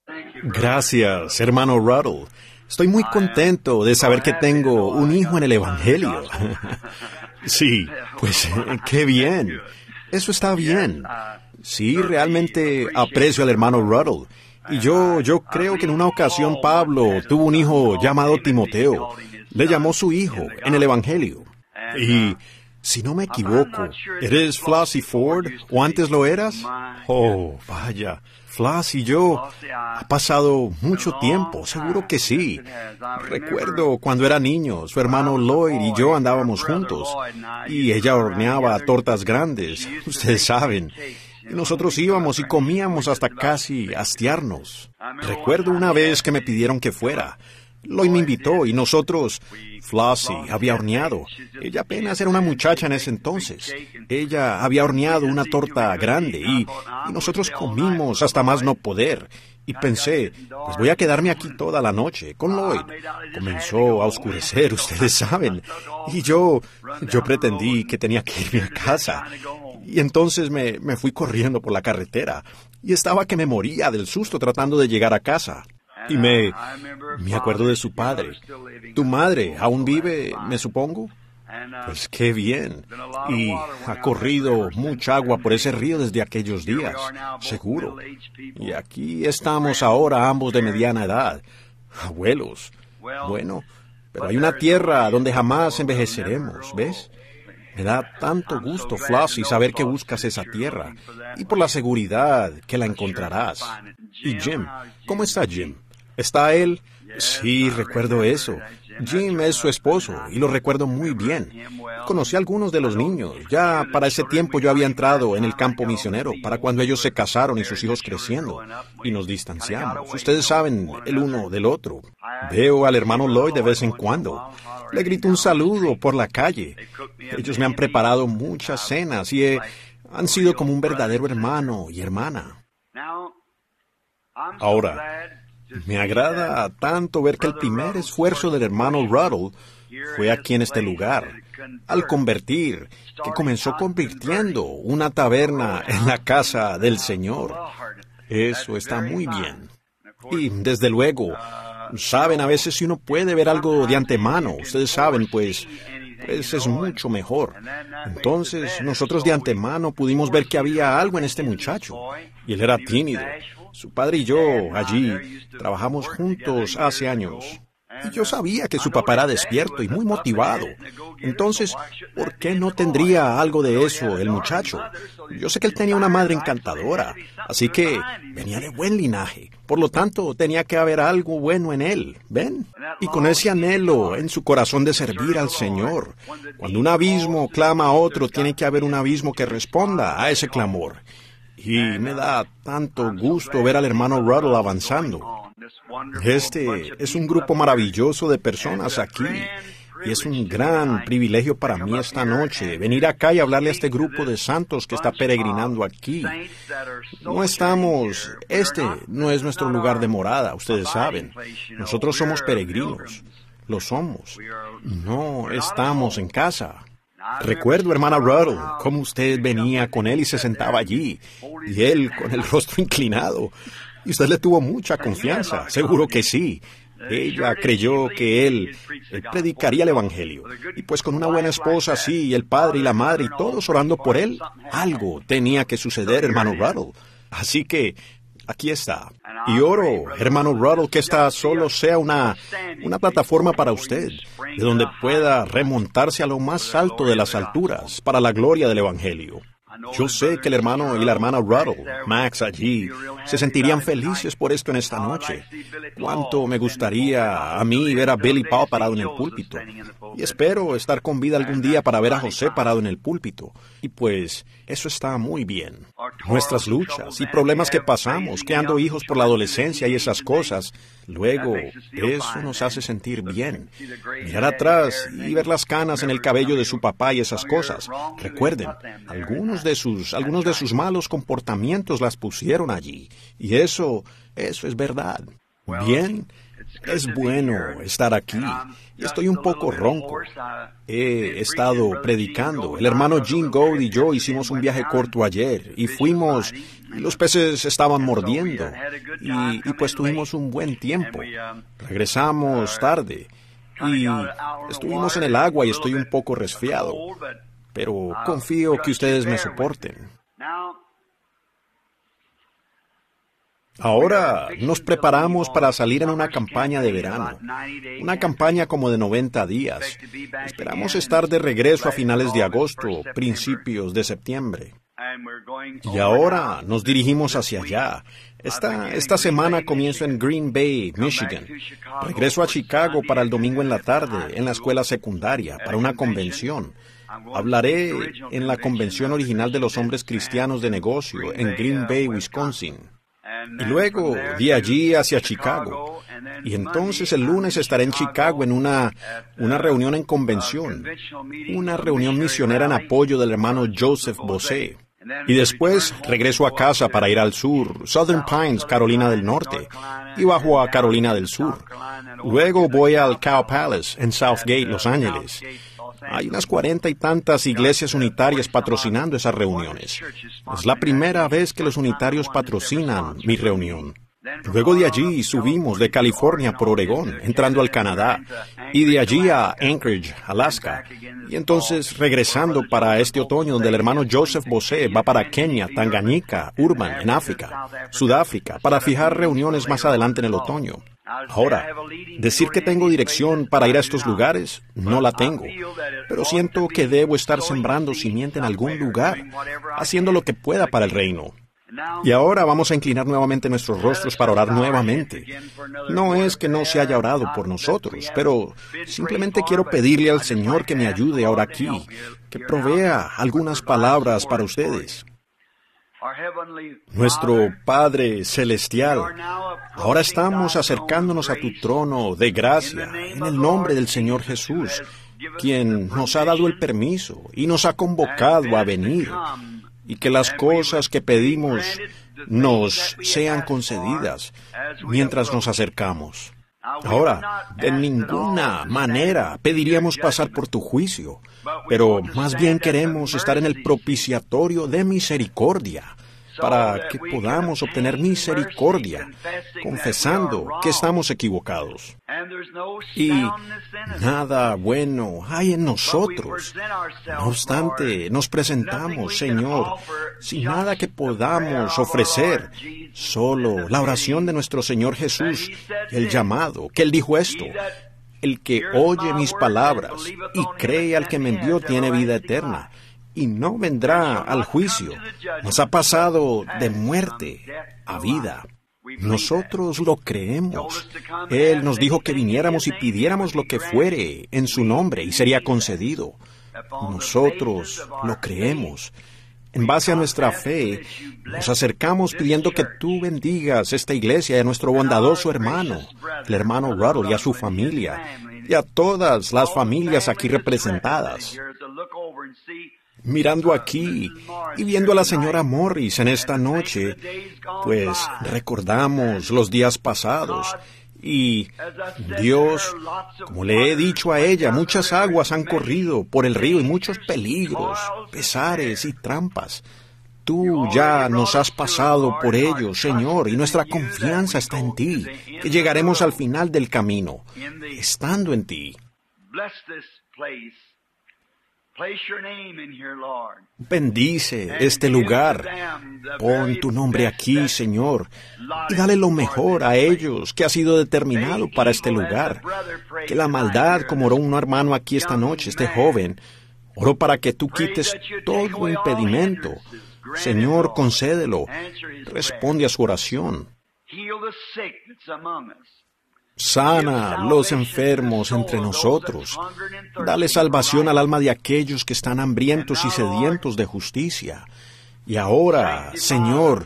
Gracias, hermano Ruddle. Estoy muy contento de saber que tengo un hijo en el Evangelio. Sí, pues qué bien. Eso está bien. Sí, realmente aprecio al hermano Ruddle. Y yo creo que en una ocasión Pablo tuvo un hijo llamado Timoteo. Le llamó su hijo en el Evangelio. Y, si no me equivoco, ¿eres Flossie Ford o antes lo eras? Oh, vaya. Floss y yo, ha pasado mucho tiempo, seguro que sí. Recuerdo cuando era niño, su hermano Lloyd y yo andábamos juntos, y ella horneaba tortas grandes, ustedes saben. Y nosotros íbamos y comíamos hasta casi hastiarnos. Recuerdo una vez que me pidieron que fuera. Lloyd me invitó y nosotros... Flossie había horneado. Ella apenas era una muchacha en ese entonces. Ella había horneado una torta grande y nosotros comimos hasta más no poder. Y pensé, pues voy a quedarme aquí toda la noche con Lloyd. Comenzó a oscurecer, ustedes saben. Y yo pretendí que tenía que irme a casa. Y entonces me fui corriendo por la carretera. Y estaba que me moría del susto tratando de llegar a casa. Y me acuerdo de su padre. ¿Tu madre aún vive, me supongo? Pues qué bien. Y ha corrido mucha agua por ese río desde aquellos días, seguro. Y aquí estamos ahora ambos de mediana edad, abuelos. Bueno, pero hay una tierra donde jamás envejeceremos, ¿ves? Me da tanto gusto, Flossie, saber que buscas esa tierra y por la seguridad que la encontrarás. Y Jim, ¿cómo está Jim? ¿Está él? Sí, recuerdo eso. Jim es su esposo y lo recuerdo muy bien. Conocí a algunos de los niños. Ya para ese tiempo yo había entrado en el campo misionero, para cuando ellos se casaron y sus hijos creciendo. Y nos distanciamos. Ustedes saben, el uno del otro. Veo al hermano Lloyd de vez en cuando. Le grito un saludo por la calle. Ellos me han preparado muchas cenas y han sido como un verdadero hermano y hermana. Ahora, me agrada tanto ver que el primer esfuerzo del hermano Ruddle fue aquí en este lugar, al convertir, que comenzó convirtiendo una taberna en la casa del Señor. Eso está muy bien. Y, desde luego, saben, a veces si uno puede ver algo de antemano, ustedes saben, pues es mucho mejor. Entonces, nosotros de antemano pudimos ver que había algo en este muchacho, y él era tímido. Su padre y yo, allí, trabajamos juntos hace años. Y yo sabía que su papá era despierto y muy motivado. Entonces, ¿por qué no tendría algo de eso el muchacho? Yo sé que él tenía una madre encantadora, así que venía de buen linaje. Por lo tanto, tenía que haber algo bueno en él, ¿ven? Y con ese anhelo en su corazón de servir al Señor. Cuando un abismo clama a otro, tiene que haber un abismo que responda a ese clamor. Y me da tanto gusto ver al hermano Ruddle avanzando. Este es un grupo maravilloso de personas aquí. Y es un gran privilegio para mí esta noche venir acá y hablarle a este grupo de santos que está peregrinando aquí. Este no es nuestro lugar de morada, ustedes saben. Nosotros somos peregrinos. Lo somos. No estamos en casa. Recuerdo, hermana Ruddle, cómo usted venía con él y se sentaba allí, y él con el rostro inclinado. Y usted le tuvo mucha confianza, seguro que sí. Ella creyó que él predicaría el Evangelio. Y pues con una buena esposa así, y el padre y la madre y todos orando por él, algo tenía que suceder, hermano Ruddle. Así que aquí está. Y oro, hermano Ruddle, que esta solo sea una plataforma para usted, de donde pueda remontarse a lo más alto de las alturas, para la gloria del Evangelio. Yo sé que el hermano y la hermana Ruddle, Max allí, se sentirían felices por esto en esta noche. Cuánto me gustaría a mí ver a Billy Paul parado en el púlpito. Y espero estar con vida algún día para ver a José parado en el púlpito. Y pues, eso está muy bien. Nuestras luchas y problemas que pasamos, creando hijos por la adolescencia y esas cosas, luego, eso nos hace sentir bien. Mirar atrás y ver las canas en el cabello de su papá y esas cosas. Recuerden, algunos de sus malos comportamientos las pusieron allí. Y eso es verdad. Bien, es bueno estar aquí. Estoy un poco ronco. He estado predicando. El hermano Gene Gould y yo hicimos un viaje corto ayer y fuimos, y los peces estaban mordiendo y pues tuvimos un buen tiempo. Regresamos tarde y estuvimos en el agua y estoy un poco resfriado, pero confío que ustedes me soporten. Ahora nos preparamos para salir en una campaña de verano, una campaña como de 90 días. Esperamos estar de regreso a finales de agosto, principios de septiembre. Y ahora nos dirigimos hacia allá. Esta semana comienzo en Green Bay, Michigan. Regreso a Chicago para el domingo en la tarde, en la escuela secundaria, para una convención. Hablaré en la convención original de los hombres cristianos de negocio en Green Bay, Wisconsin. Y luego de allí hacia Chicago. Y entonces el lunes estaré en Chicago en una reunión en convención, una reunión misionera en apoyo del hermano Joseph Bossé. Y después regreso a casa para ir al sur, Southern Pines, Carolina del Norte, y bajo a Carolina del Sur. Luego voy al Cow Palace en Southgate, Los Ángeles. Hay unas 40 y tantas iglesias unitarias patrocinando esas reuniones. Es la primera vez que los unitarios patrocinan mi reunión. Luego de allí subimos de California por Oregón, entrando al Canadá, y de allí a Anchorage, Alaska. Y entonces regresando para este otoño donde el hermano Joseph Bossé va para Kenia, Tanganyika, Urban, en África, Sudáfrica, para fijar reuniones más adelante en el otoño. Ahora, decir que tengo dirección para ir a estos lugares, no la tengo, pero siento que debo estar sembrando simiente en algún lugar, haciendo lo que pueda para el reino. Y ahora vamos a inclinar nuevamente nuestros rostros para orar nuevamente. No es que no se haya orado por nosotros, pero simplemente quiero pedirle al Señor que me ayude ahora aquí, que provea algunas palabras para ustedes. Nuestro Padre Celestial, ahora estamos acercándonos a tu trono de gracia en el nombre del Señor Jesús, quien nos ha dado el permiso y nos ha convocado a venir, y que las cosas que pedimos nos sean concedidas mientras nos acercamos. Ahora, de ninguna manera pediríamos pasar por tu juicio, pero más bien queremos estar en el propiciatorio de misericordia, para que podamos obtener misericordia, confesando que estamos equivocados. Y nada bueno hay en nosotros. No obstante, nos presentamos, Señor, sin nada que podamos ofrecer, solo la oración de nuestro Señor Jesús, el llamado, que Él dijo esto: el que oye mis palabras y cree al que me envió tiene vida eterna, y no vendrá al juicio, mas ha pasado de muerte a vida. Nosotros lo creemos. Él nos dijo que viniéramos y pidiéramos lo que fuere en su nombre y sería concedido. Nosotros lo creemos. En base a nuestra fe, nos acercamos pidiendo que tú bendigas esta iglesia y a nuestro bondadoso hermano, el hermano Ruddle, y a su familia, y a todas las familias aquí representadas. Mirando aquí y viendo a la señora Morris en esta noche, pues recordamos los días pasados. Y Dios, como le he dicho a ella, muchas aguas han corrido por el río y muchos peligros, pesares y trampas. Tú ya nos has pasado por ellos, Señor, y nuestra confianza está en ti, que llegaremos al final del camino, estando en ti. Bendice este lugar. Pon tu nombre aquí, Señor, y dale lo mejor a ellos que ha sido determinado para este lugar. Que la maldad, como oró un hermano aquí esta noche, este joven, oró para que tú quites todo impedimento. Señor, concédelo. Responde a su oración. Sana los enfermos entre nosotros. Dale salvación al alma de aquellos que están hambrientos y sedientos de justicia. Y ahora, Señor,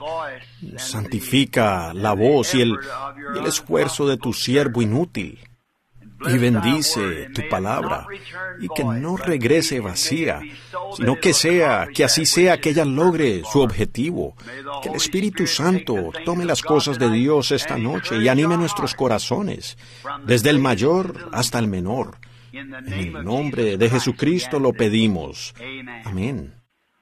santifica la voz y el esfuerzo de tu siervo inútil. y bendice tu palabra, y que no regrese vacía, sino que así sea que ella logre su objetivo. Que el Espíritu Santo tome las cosas de Dios esta noche y anime nuestros corazones, desde el mayor hasta el menor. En el nombre de Jesucristo lo pedimos. Amén.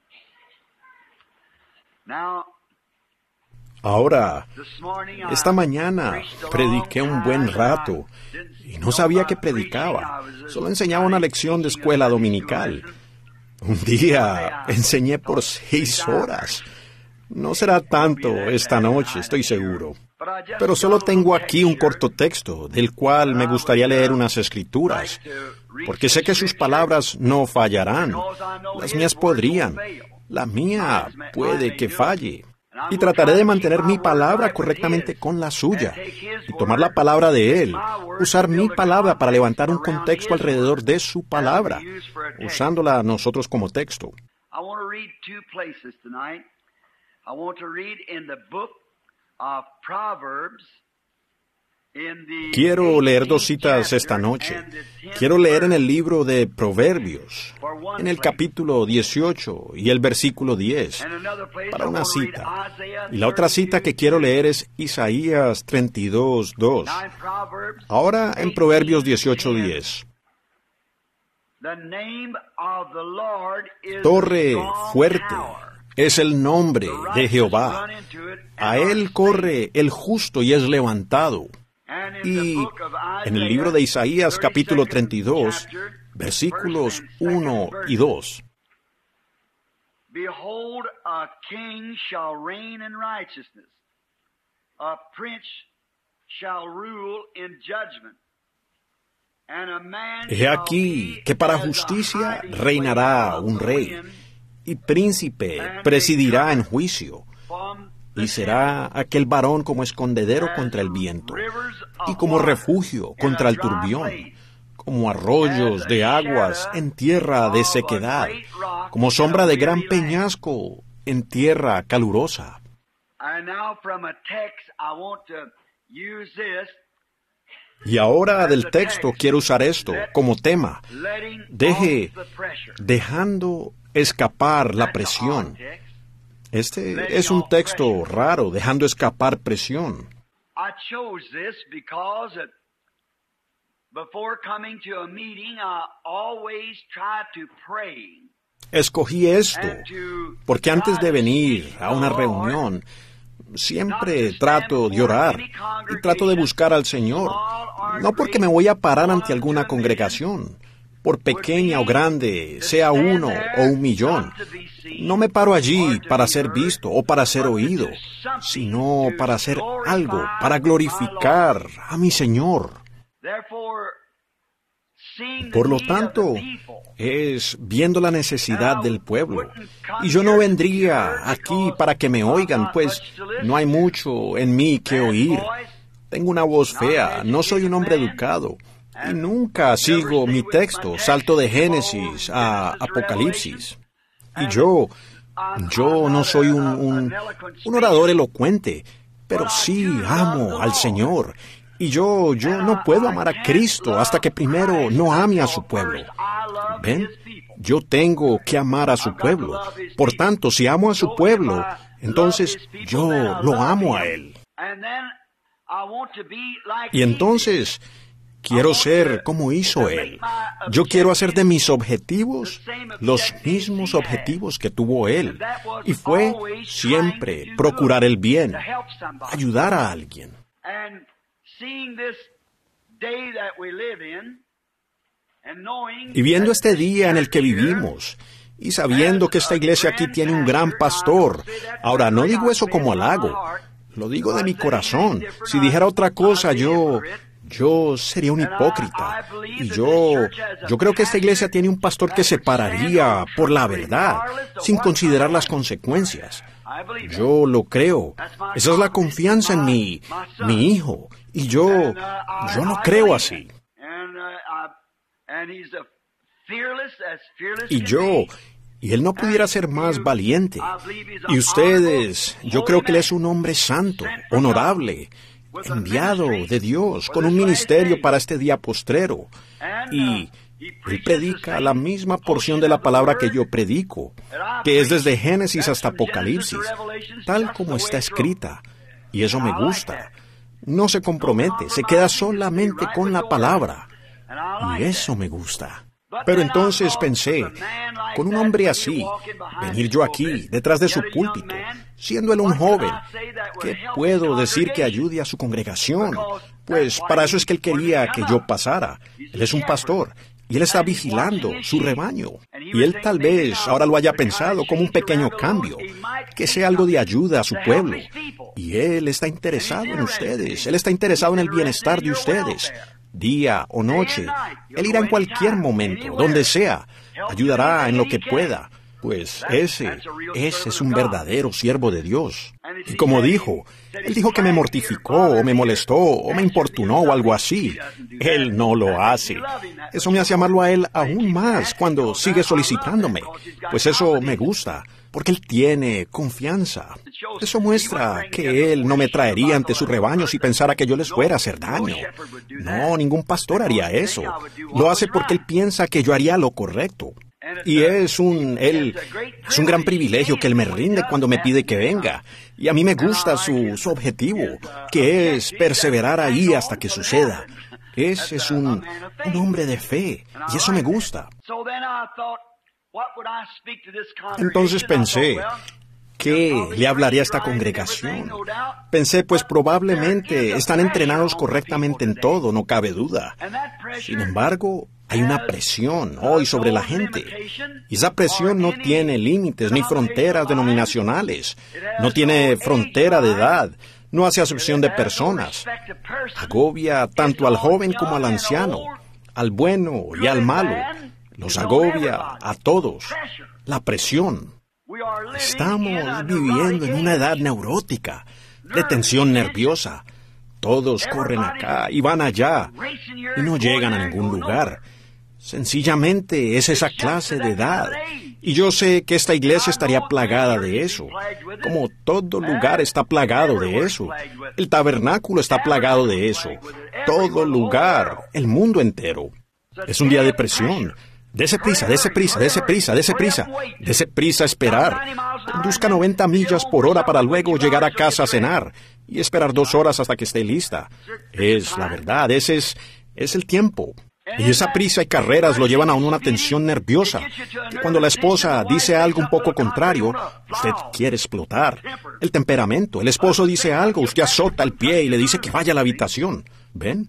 Ahora, esta mañana prediqué un buen rato y no sabía que predicaba. Solo enseñaba una lección de escuela dominical. Un día enseñé por 6 horas. No será tanto esta noche, estoy seguro. Pero solo tengo aquí un corto texto, del cual me gustaría leer unas escrituras, porque sé que sus palabras no fallarán. Las mías podrían. La mía puede que falle. Y trataré de mantener mi palabra correctamente con la suya, y tomar la palabra de Él, usar mi palabra para levantar un contexto alrededor de su palabra, usándola nosotros como texto. Quiero leer 2 citas esta noche. Quiero leer en el libro de Proverbios, en el capítulo 18 y el versículo 10, para una cita. Y la otra cita que quiero leer es Isaías 32:2. Ahora en Proverbios 18:10. Torre fuerte es el nombre de Jehová. A él corre el justo y es levantado. Y en el libro de Isaías, capítulo 32, versículos 1 y 2. Behold, a king shall reign in righteousness. A prince shall rule in judgment. He aquí que para justicia reinará un rey, y príncipe presidirá en juicio. Y será aquel varón como escondedero contra el viento, y como refugio contra el turbión, como arroyos de aguas en tierra de sequedad, como sombra de gran peñasco en tierra calurosa. Y ahora del texto quiero usar esto como tema. Dejando escapar la presión. Este es un texto raro, dejando escapar presión. Escogí esto porque antes de venir a una reunión, siempre trato de orar y trato de buscar al Señor. No porque me voy a parar ante alguna congregación, por pequeña o grande, sea 1 o 1,000,000. No me paro allí para ser visto o para ser oído, sino para hacer algo, para glorificar a mi Señor. Por lo tanto, es viendo la necesidad del pueblo. Y yo no vendría aquí para que me oigan, pues no hay mucho en mí que oír. Tengo una voz fea, no soy un hombre educado. Y nunca sigo mi texto, salto de Génesis a Apocalipsis. Y yo no soy un orador elocuente, pero sí amo al Señor. Y yo no puedo amar a Cristo hasta que primero no ame a su pueblo. ¿Ven? Yo tengo que amar a su pueblo. Por tanto, si amo a su pueblo, entonces yo lo amo a Él. Y entonces quiero ser como hizo Él. Yo quiero hacer de mis objetivos los mismos objetivos que tuvo Él. Y fue siempre procurar el bien, ayudar a alguien. Y viendo este día en el que vivimos, y sabiendo que esta iglesia aquí tiene un gran pastor, ahora no digo eso como halago, lo digo de mi corazón. Si dijera otra cosa, yo sería un hipócrita. Y yo creo que esta iglesia tiene un pastor que se pararía por la verdad, sin considerar las consecuencias. Yo lo creo. Esa es la confianza en mi hijo. Y yo no creo así. Y él no pudiera ser más valiente. Y ustedes, yo creo que él es un hombre santo, honorable. enviado de Dios con un ministerio para este día postrero. Y él predica la misma porción de la palabra que yo predico, que es desde Génesis hasta Apocalipsis, tal como está escrita. Y eso me gusta. No se compromete, se queda solamente con la palabra. Y eso me gusta. Pero entonces pensé, con un hombre así, venir yo aquí, detrás de su púlpito, siendo él un joven, ¿qué puedo decir que ayude a su congregación? Pues para eso es que él quería que yo pasara. Él es un pastor, y él está vigilando su rebaño. Y él tal vez ahora lo haya pensado como un pequeño cambio, que sea algo de ayuda a su pueblo. Y él está interesado en ustedes, él está interesado en el bienestar de ustedes. Día o noche, él irá en cualquier momento, donde sea, ayudará en lo que pueda. Pues ese es un verdadero siervo de Dios. Y como dijo, él dijo que me mortificó, o me molestó, o me importunó, o algo así. Él no lo hace. Eso me hace amarlo a él aún más cuando sigue solicitándome. Pues eso me gusta, porque él tiene confianza. Eso muestra que él no me traería ante su rebaño si pensara que yo les fuera a hacer daño. No, ningún pastor haría eso. Lo hace porque él piensa que yo haría lo correcto. Y es un gran privilegio que él me rinde cuando me pide que venga. Y a mí me gusta su objetivo, que es perseverar ahí hasta que suceda. Ese es un hombre de fe, y eso me gusta. Entonces pensé, ¿qué le hablaría a esta congregación? Pensé, pues probablemente están entrenados correctamente en todo, no cabe duda. Sin embargo, hay una presión hoy sobre la gente. Y esa presión no tiene límites ni fronteras denominacionales. No tiene frontera de edad. No hace acepción de personas. Agobia tanto al joven como al anciano, al bueno y al malo. Los agobia a todos. La presión. Estamos viviendo en una edad neurótica, de tensión nerviosa. Todos corren acá y van allá y no llegan a ningún lugar. Sencillamente es esa clase de edad. Y yo sé que esta iglesia estaría plagada de eso, como todo lugar está plagado de eso. El tabernáculo está plagado de eso. Todo lugar, el mundo entero. Es un día de presión. Dese prisa, dese prisa, dese prisa, dese prisa. Dese prisa a esperar. Conduzca 90 millas por hora para luego llegar a casa a cenar y esperar 2 horas hasta que esté lista. Es la verdad, ese es el tiempo. Y esa prisa y carreras lo llevan a una tensión nerviosa. Y cuando la esposa dice algo un poco contrario, usted quiere explotar. El temperamento. El esposo dice algo, usted azota el pie y le dice que vaya a la habitación. ¿Ven?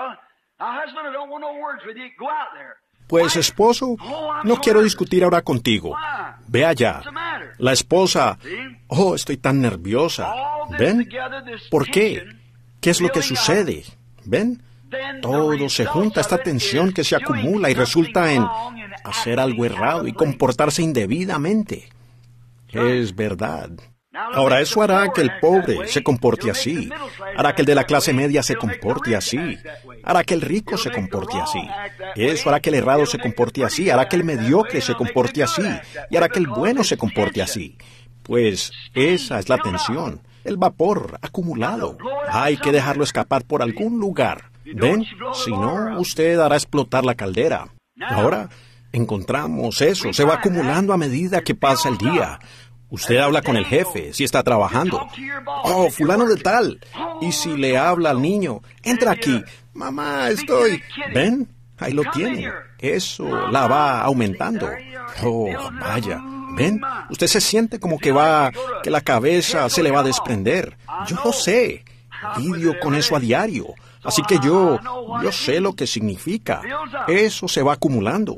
Pues esposo, no quiero discutir ahora contigo. Ve allá. La esposa, estoy tan nerviosa. ¿Ven? ¿Por qué? ¿Qué es lo que sucede? ¿Ven? Todo se junta, esta tensión que se acumula y resulta en hacer algo errado y comportarse indebidamente. Es verdad. Ahora, eso hará que el pobre se comporte así, hará que el de la clase media se comporte así, hará que el rico se comporte así, eso hará que el errado se comporte así, hará que el mediocre se comporte así, y hará que el bueno se comporte así. Pues esa es la tensión, el vapor acumulado. Hay que dejarlo escapar por algún lugar. ¿Ven? Si no, usted hará explotar la caldera. Ahora, encontramos eso, se va acumulando a medida que pasa el día. Usted habla con el jefe, si está trabajando. Fulano de tal. Y si le habla al niño, entra aquí. Mamá, estoy... ¿Ven? Ahí lo tienen. Eso la va aumentando. Vaya. ¿Ven? Usted se siente como que la cabeza se le va a desprender. Yo lo sé. Lidio con eso a diario. Así que yo sé lo que significa. Eso se va acumulando.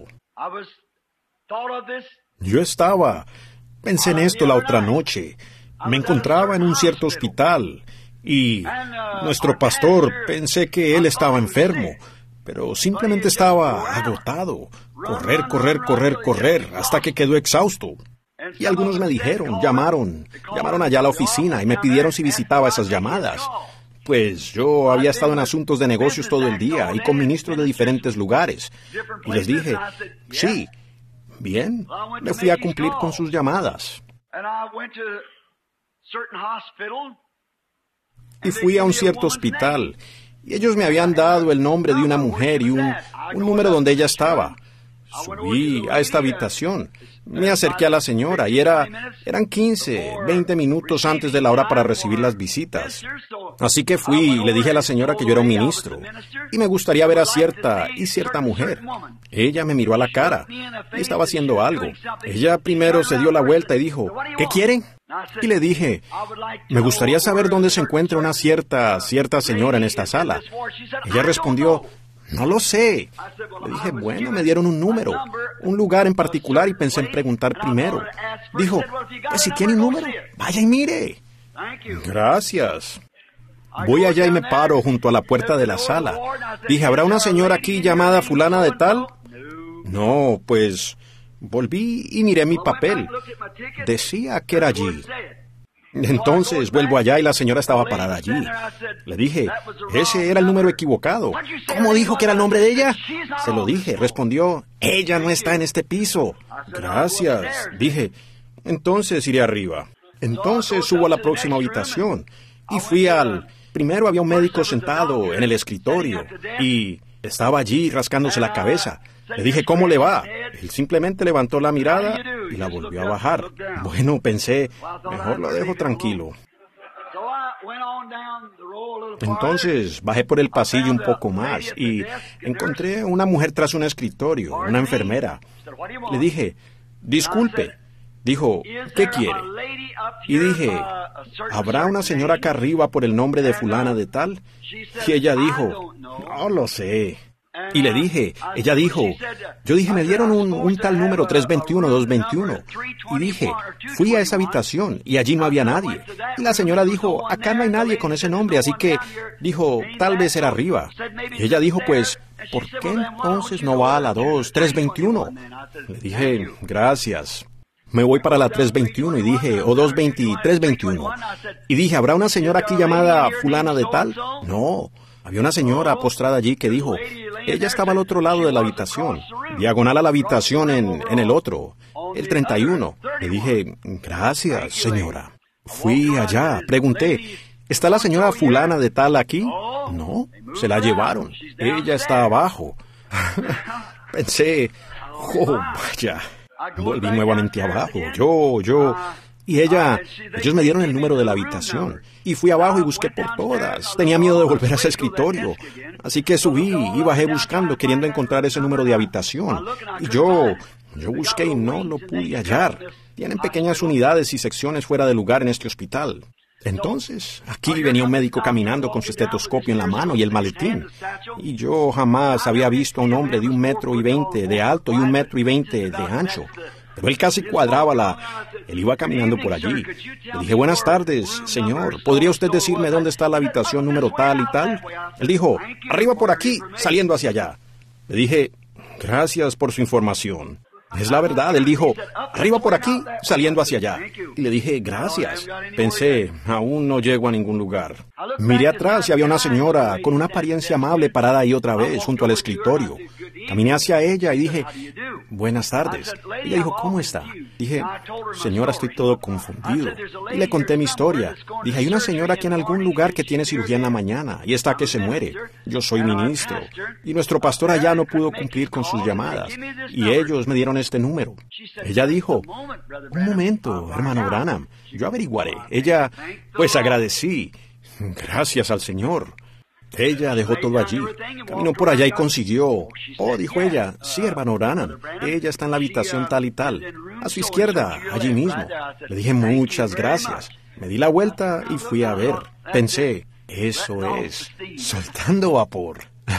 Pensé en esto la otra noche. Me encontraba en un cierto hospital y nuestro pastor, pensé que él estaba enfermo, pero simplemente estaba agotado. Correr, hasta que quedó exhausto. Y algunos me dijeron, llamaron allá a la oficina y me pidieron si visitaba esas llamadas. Pues yo había estado en asuntos de negocios todo el día y con ministros de diferentes lugares. Y les dije, sí. Bien, me fui a cumplir con sus y fui a un cierto hospital. Y ellos me habían dado el nombre de una mujer y un número donde ella estaba. Subí a esta habitación. Me acerqué a la señora y eran 15, 20 minutos antes de la hora para recibir las visitas. Así que fui y le dije a la señora que yo era un ministro y me gustaría ver a cierta mujer. Ella me miró a la cara y estaba haciendo algo. Ella primero se dio la vuelta y dijo, ¿qué quieren? Y le dije, me gustaría saber dónde se encuentra una cierta señora en esta sala. Ella respondió, no lo sé. Le dije, bueno, me dieron un número, un lugar en particular y pensé en preguntar primero. Dijo, si tiene un número, vaya y mire. Gracias. Voy allá y me paro junto a la puerta de la sala. Dije, ¿habrá una señora aquí llamada fulana de tal? No, pues volví y miré mi papel. Decía que era allí. Entonces vuelvo allá y la señora estaba parada allí. Le dije, ese era el número equivocado. ¿Cómo dijo que era el nombre de ella? Se lo dije. Respondió, ella no está en este piso. Gracias. Dije, entonces iré arriba. Entonces subo a la próxima habitación. Y fui primero había un médico sentado en el escritorio y estaba allí rascándose la cabeza. Le dije, ¿cómo le va? Él simplemente levantó la mirada y la volvió a bajar. Bueno, pensé, mejor lo dejo tranquilo. Entonces bajé por el pasillo un poco más y encontré una mujer tras un escritorio, una enfermera. Le dije, disculpe. Dijo, ¿qué quiere? Y dije, ¿habrá una señora acá arriba por el nombre de fulana de tal? Y ella dijo, no lo sé. Y le dije, ella dijo, yo dije, me dieron un tal número 321, 221. Y dije, fui a esa habitación y allí no había nadie. Y la señora dijo, acá no hay nadie con ese nombre, así que dijo, tal vez era arriba. Y ella dijo, pues, ¿por qué entonces no va a la 321? Le dije, gracias. Me voy para la 321 y dije, o 321. Y dije, ¿habrá una señora aquí llamada fulana de tal? No. Había una señora postrada allí que dijo, ella estaba al otro lado de la habitación, diagonal a la habitación en el otro, el 31. Le dije, gracias, señora. Fui allá, pregunté, ¿está la señora fulana de tal aquí? No, se la llevaron. Ella está abajo. Pensé, oh, vaya. Volví nuevamente abajo, y ellos me dieron el número de la habitación, y fui abajo y busqué por todas. Tenía miedo de volver a ese escritorio, así que subí y bajé buscando, queriendo encontrar ese número de habitación. Y yo busqué y no lo pude hallar. Tienen pequeñas unidades y secciones fuera de lugar en este hospital. Entonces, aquí venía un médico caminando con su estetoscopio en la mano y el maletín. Y yo jamás había visto a un hombre de 1,20 m de alto y 1,20 m de ancho. Pero él casi cuadraba Él iba caminando por allí. Le dije, buenas tardes, señor. ¿Podría usted decirme dónde está la habitación número tal y tal? Él dijo, arriba por aquí, saliendo hacia allá. Le dije, gracias por su información. Es la verdad, él dijo, arriba por aquí, saliendo hacia allá. Y le dije, gracias. Pensé, aún no llego a ningún lugar. Miré atrás y había una señora con una apariencia amable parada ahí otra vez, junto al escritorio. Caminé hacia ella y dije, buenas tardes. Ella dijo, ¿cómo está? Dije, señora, estoy todo confundido. Y le conté mi historia. Dije, hay una señora aquí en algún lugar que tiene cirugía en la mañana y está que se muere. Yo soy ministro. Y nuestro pastor allá no pudo cumplir con sus llamadas. Y ellos me dieron este número. Ella dijo, un momento, hermano Branham, yo averiguaré. Ella, pues agradecí. Gracias al Señor. Ella dejó todo allí. Caminó por allá y consiguió. Oh, dijo ella, sí, hermano Branham. Ella está en la habitación tal y tal. A su izquierda, allí mismo. Le dije muchas gracias. Me di la vuelta y fui a ver. Pensé, eso es, soltando vapor.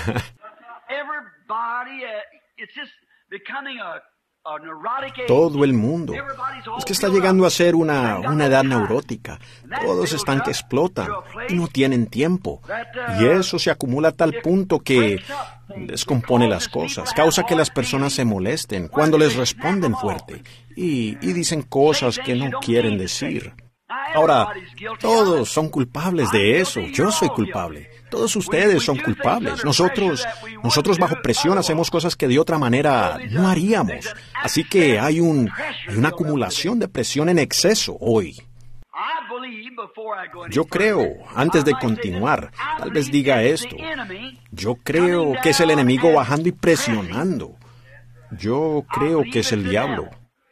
Todo el mundo. Es que está llegando a ser una edad neurótica. Todos están que explotan y no tienen tiempo. Y eso se acumula a tal punto que descompone las cosas, causa que las personas se molesten cuando les responden fuerte y dicen cosas que no quieren decir. Ahora, todos son culpables de eso. Yo soy culpable. Todos ustedes son culpables. Nosotros bajo presión hacemos cosas que de otra manera no haríamos. Así que hay una acumulación de presión en exceso hoy. Yo creo, antes de continuar, tal vez diga esto. Yo creo que es el enemigo bajando y presionando. Yo creo que es el diablo.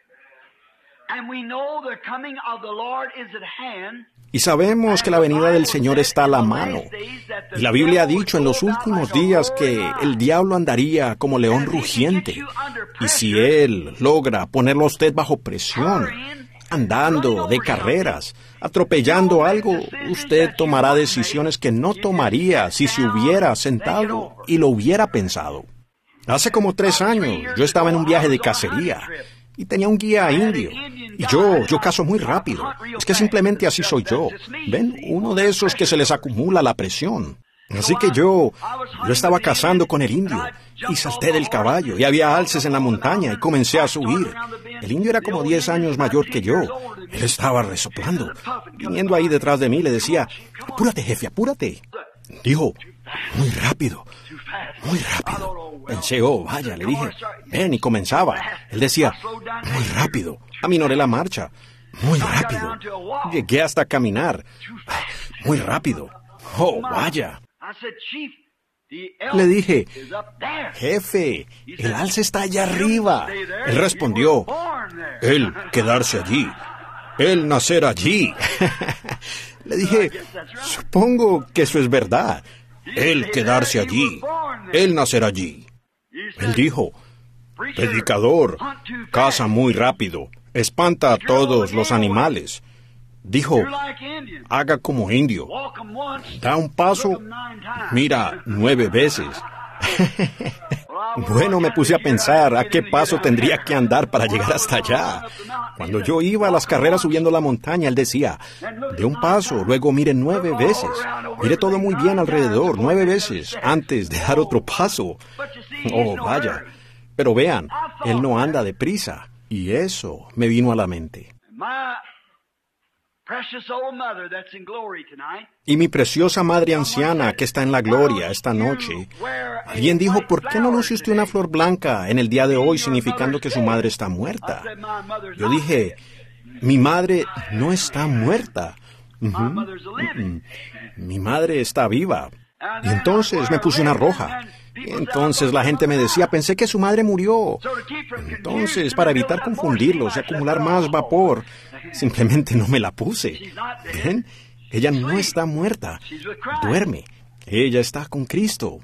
Y sabemos que la venida del Señor está a la mano. Y la Biblia ha dicho en los últimos días que el diablo andaría como león rugiente. Y si él logra ponerlo a usted bajo presión, andando de carreras, atropellando algo, usted tomará decisiones que no tomaría si se hubiera sentado y lo hubiera pensado. Hace como 3 años, yo estaba en un viaje de cacería y tenía un guía indio. Y yo cazo muy rápido. Es que simplemente así soy yo. ¿Ven? Uno de esos que se les acumula la presión. Así que yo estaba cazando con el indio y salté del caballo y había alces en la montaña y comencé a subir. El indio era como 10 años mayor que yo. Él estaba resoplando. Viniendo ahí detrás de mí le decía, apúrate jefe, apúrate. Dijo, muy rápido, muy rápido. Pensé, oh, vaya, le dije, ven, y comenzaba. Él decía, muy rápido. Aminoré la marcha, muy rápido. Llegué hasta caminar, muy rápido. Oh, vaya. Le dije, jefe, el alce está allá arriba. Él respondió, él quedarse allí, él nacer allí. Le dije, supongo que eso es verdad. Él quedarse allí, él nacer allí. Él dijo, predicador, caza muy rápido, espanta a todos los animales. Dijo, haga como indio, da un paso, mira 9 veces. Bueno, me puse a pensar a qué paso tendría que andar para llegar hasta allá. Cuando yo iba a las carreras subiendo la montaña, él decía, de un paso, luego mire 9 veces. Mire todo muy bien alrededor, 9 veces, antes de dar otro paso. Oh, vaya. Pero vean, él no anda deprisa. Y eso me vino a la mente. Y mi preciosa madre anciana que está en la gloria esta noche, alguien dijo, ¿por qué no luce usted una flor blanca en el día de hoy significando que su madre está muerta? Yo dije, mi madre no está muerta. Mi madre está viva. Y entonces me puse una roja. Y entonces la gente me decía, pensé que su madre murió. Entonces, para evitar confundirlos y acumular más vapor, simplemente no me la puse. ¿Ven? Ella no está muerta. Duerme. Ella está con Cristo.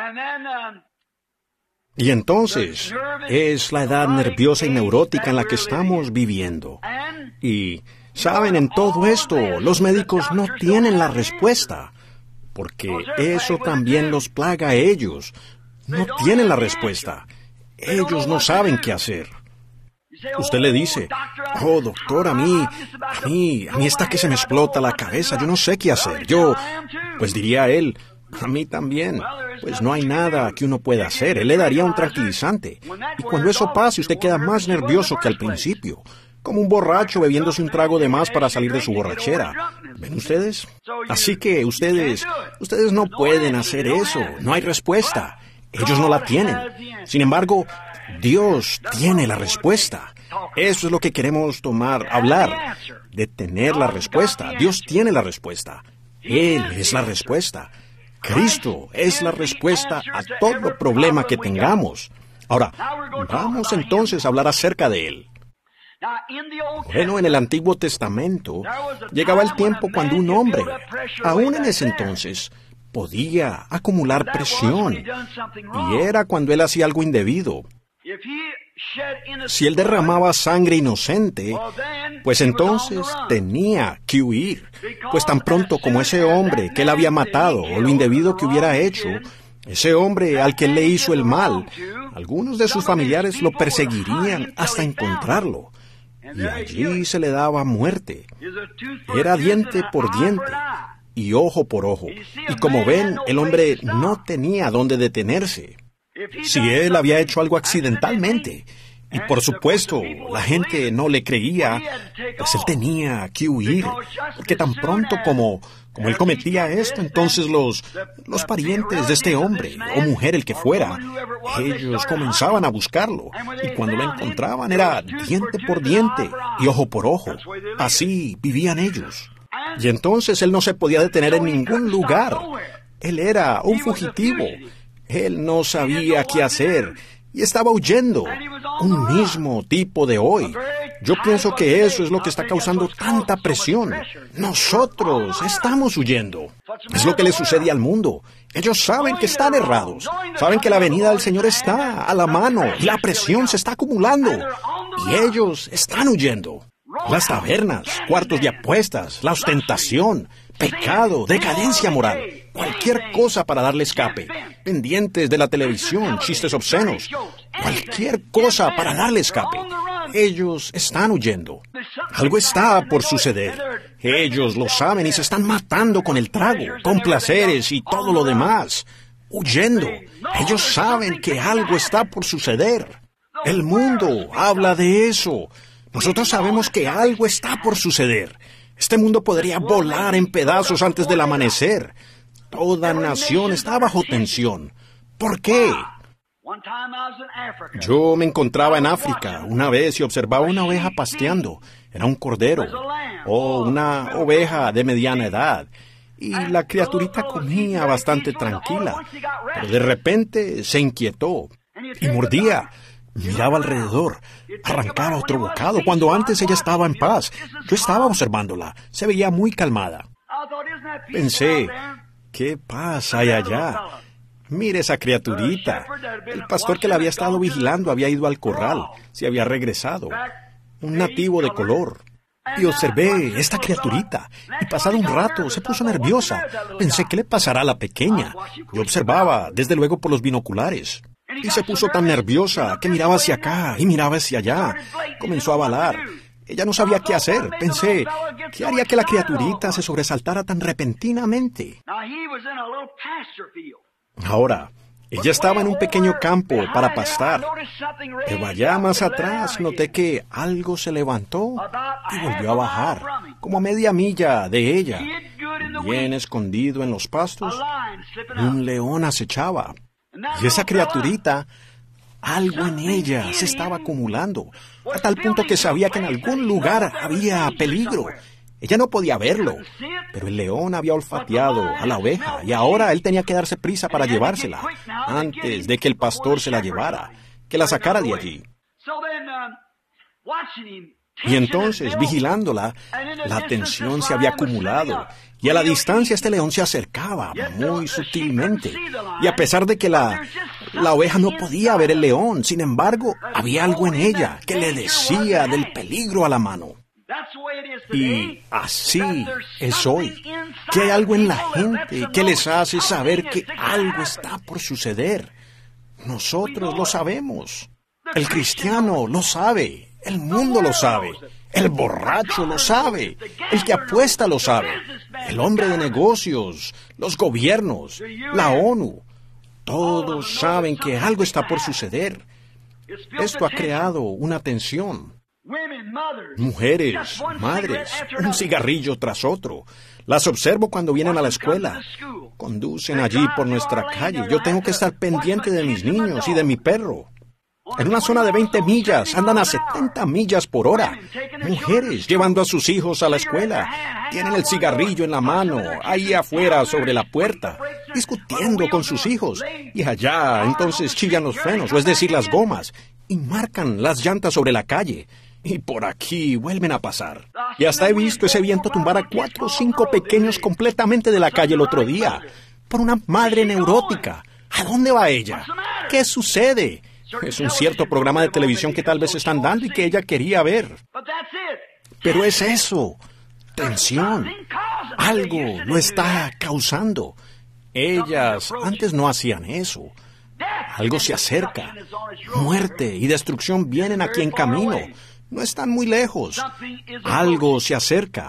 Y entonces, es la edad nerviosa y neurótica en la que estamos viviendo. Y, ¿saben? En todo esto, los médicos no tienen la respuesta. Porque eso también los plaga a ellos. No tienen la respuesta. Ellos no saben qué hacer. Usted le dice, oh, doctor, a mí está que se me explota la cabeza, yo no sé qué hacer. Pues diría él, a mí también. Pues no hay nada que uno pueda hacer. Él le daría un tranquilizante. Y cuando eso pase, usted queda más nervioso que al principio. Como un borracho bebiéndose un trago de más para salir de su borrachera. ¿Ven ustedes? Así que ustedes no pueden hacer eso. No hay respuesta. Ellos no la tienen. Sin embargo, Dios tiene la respuesta. Eso es lo que queremos hablar. De tener la respuesta. Dios tiene la respuesta. Él es la respuesta. Cristo es la respuesta a todo problema que tengamos. Ahora, vamos entonces a hablar acerca de Él. Bueno, en el Antiguo Testamento llegaba el tiempo cuando un hombre, aún en ese entonces, podía acumular presión. Y era cuando él hacía algo indebido. Si él derramaba sangre inocente, pues entonces tenía que huir. Pues tan pronto como ese hombre que él había matado o lo indebido que hubiera hecho, ese hombre al que él le hizo el mal, algunos de sus familiares lo perseguirían hasta encontrarlo. Y allí se le daba muerte. Era diente por diente y ojo por ojo. Y como ven, el hombre no tenía dónde detenerse. Si él había hecho algo accidentalmente, y por supuesto la gente no le creía, pues él tenía que huir, porque tan pronto como él cometía esto, entonces los parientes de este hombre, o mujer el que fuera, ellos comenzaban a buscarlo, y cuando lo encontraban era diente por diente y ojo por ojo. Así vivían ellos. Y entonces él no se podía detener en ningún lugar. Él era un fugitivo. Él no sabía qué hacer y estaba huyendo. Un mismo tipo de hoy. Yo pienso que eso es lo que está causando tanta presión. Nosotros estamos huyendo. Es lo que le sucede al mundo. Ellos saben que están errados. Saben que la venida del Señor está a la mano y la presión se está acumulando. Y ellos están huyendo. Las tabernas, cuartos de apuestas, la ostentación, pecado, decadencia moral, cualquier cosa para darle escape, pendientes de la televisión, chistes obscenos, cualquier cosa para darle escape. Ellos están huyendo. Algo está por suceder. Ellos lo saben y se están matando con el trago, con placeres y todo lo demás. Huyendo. Ellos saben que algo está por suceder. El mundo habla de eso. Nosotros sabemos que algo está por suceder. Este mundo podría volar en pedazos antes del amanecer. Toda nación está bajo tensión. ¿Por qué? Yo me encontraba en África una vez y observaba una oveja pasteando. Era un cordero o una oveja de mediana edad. Y la criaturita comía bastante tranquila. Pero de repente se inquietó y mordía. Miraba alrededor, arrancaba otro bocado, cuando antes ella estaba en paz. Yo estaba observándola, se veía muy calmada. Pensé, ¿qué paz hay allá? Mire esa criaturita. El pastor que la había estado vigilando había ido al corral, se había regresado. Un nativo de color. Y observé esta criaturita, y pasado un rato se puso nerviosa. Pensé, ¿qué le pasará a la pequeña? Yo observaba, desde luego por los binoculares. Y se puso tan nerviosa que miraba hacia acá y miraba hacia allá. Comenzó a balar. Ella no sabía qué hacer. Pensé, ¿qué haría que la criaturita se sobresaltara tan repentinamente? Ahora, ella estaba en un pequeño campo para pastar. Pero allá más atrás noté que algo se levantó y volvió a bajar, como a media milla de ella. Bien escondido en los pastos, un león acechaba. Y esa criaturita, algo en ella se estaba acumulando, a tal punto que sabía que en algún lugar había peligro. Ella no podía verlo, pero el león había olfateado a la oveja y ahora él tenía que darse prisa para llevársela, antes de que el pastor se la llevara, que la sacara de allí. Y entonces, vigilándola, la tensión se había acumulado, y a la distancia este león se acercaba muy sutilmente. Y a pesar de que la oveja no podía ver el león, sin embargo, había algo en ella que le decía del peligro a la mano. Y así es hoy, que hay algo en la gente que les hace saber que algo está por suceder. Nosotros lo sabemos. El cristiano lo sabe. El mundo lo sabe. El borracho lo sabe. El que apuesta lo sabe. El hombre de negocios, los gobiernos, la ONU. Todos saben que algo está por suceder. Esto ha creado una tensión. Mujeres, madres, un cigarrillo tras otro. Las observo cuando vienen a la escuela. Conducen allí por nuestra calle. Yo tengo que estar pendiente de mis niños y de mi perro. En una zona de 20 millas, andan a 70 millas por hora. Mujeres llevando a sus hijos a la escuela. Tienen el cigarrillo en la mano, ahí afuera sobre la puerta, discutiendo con sus hijos. Y allá, entonces chillan los frenos, o es decir, las gomas, y marcan las llantas sobre la calle. Y por aquí vuelven a pasar. Y hasta he visto ese viento tumbar a 4 o 5 pequeños completamente de la calle el otro día. Por una madre neurótica. ¿A dónde va ella? ¿Qué sucede? Es un cierto programa de televisión que tal vez están dando y que ella quería ver. Pero es eso. Tensión. Algo lo está causando. Ellas antes no hacían eso. Algo se acerca. Muerte y destrucción vienen aquí en camino. No están muy lejos. Algo se acerca.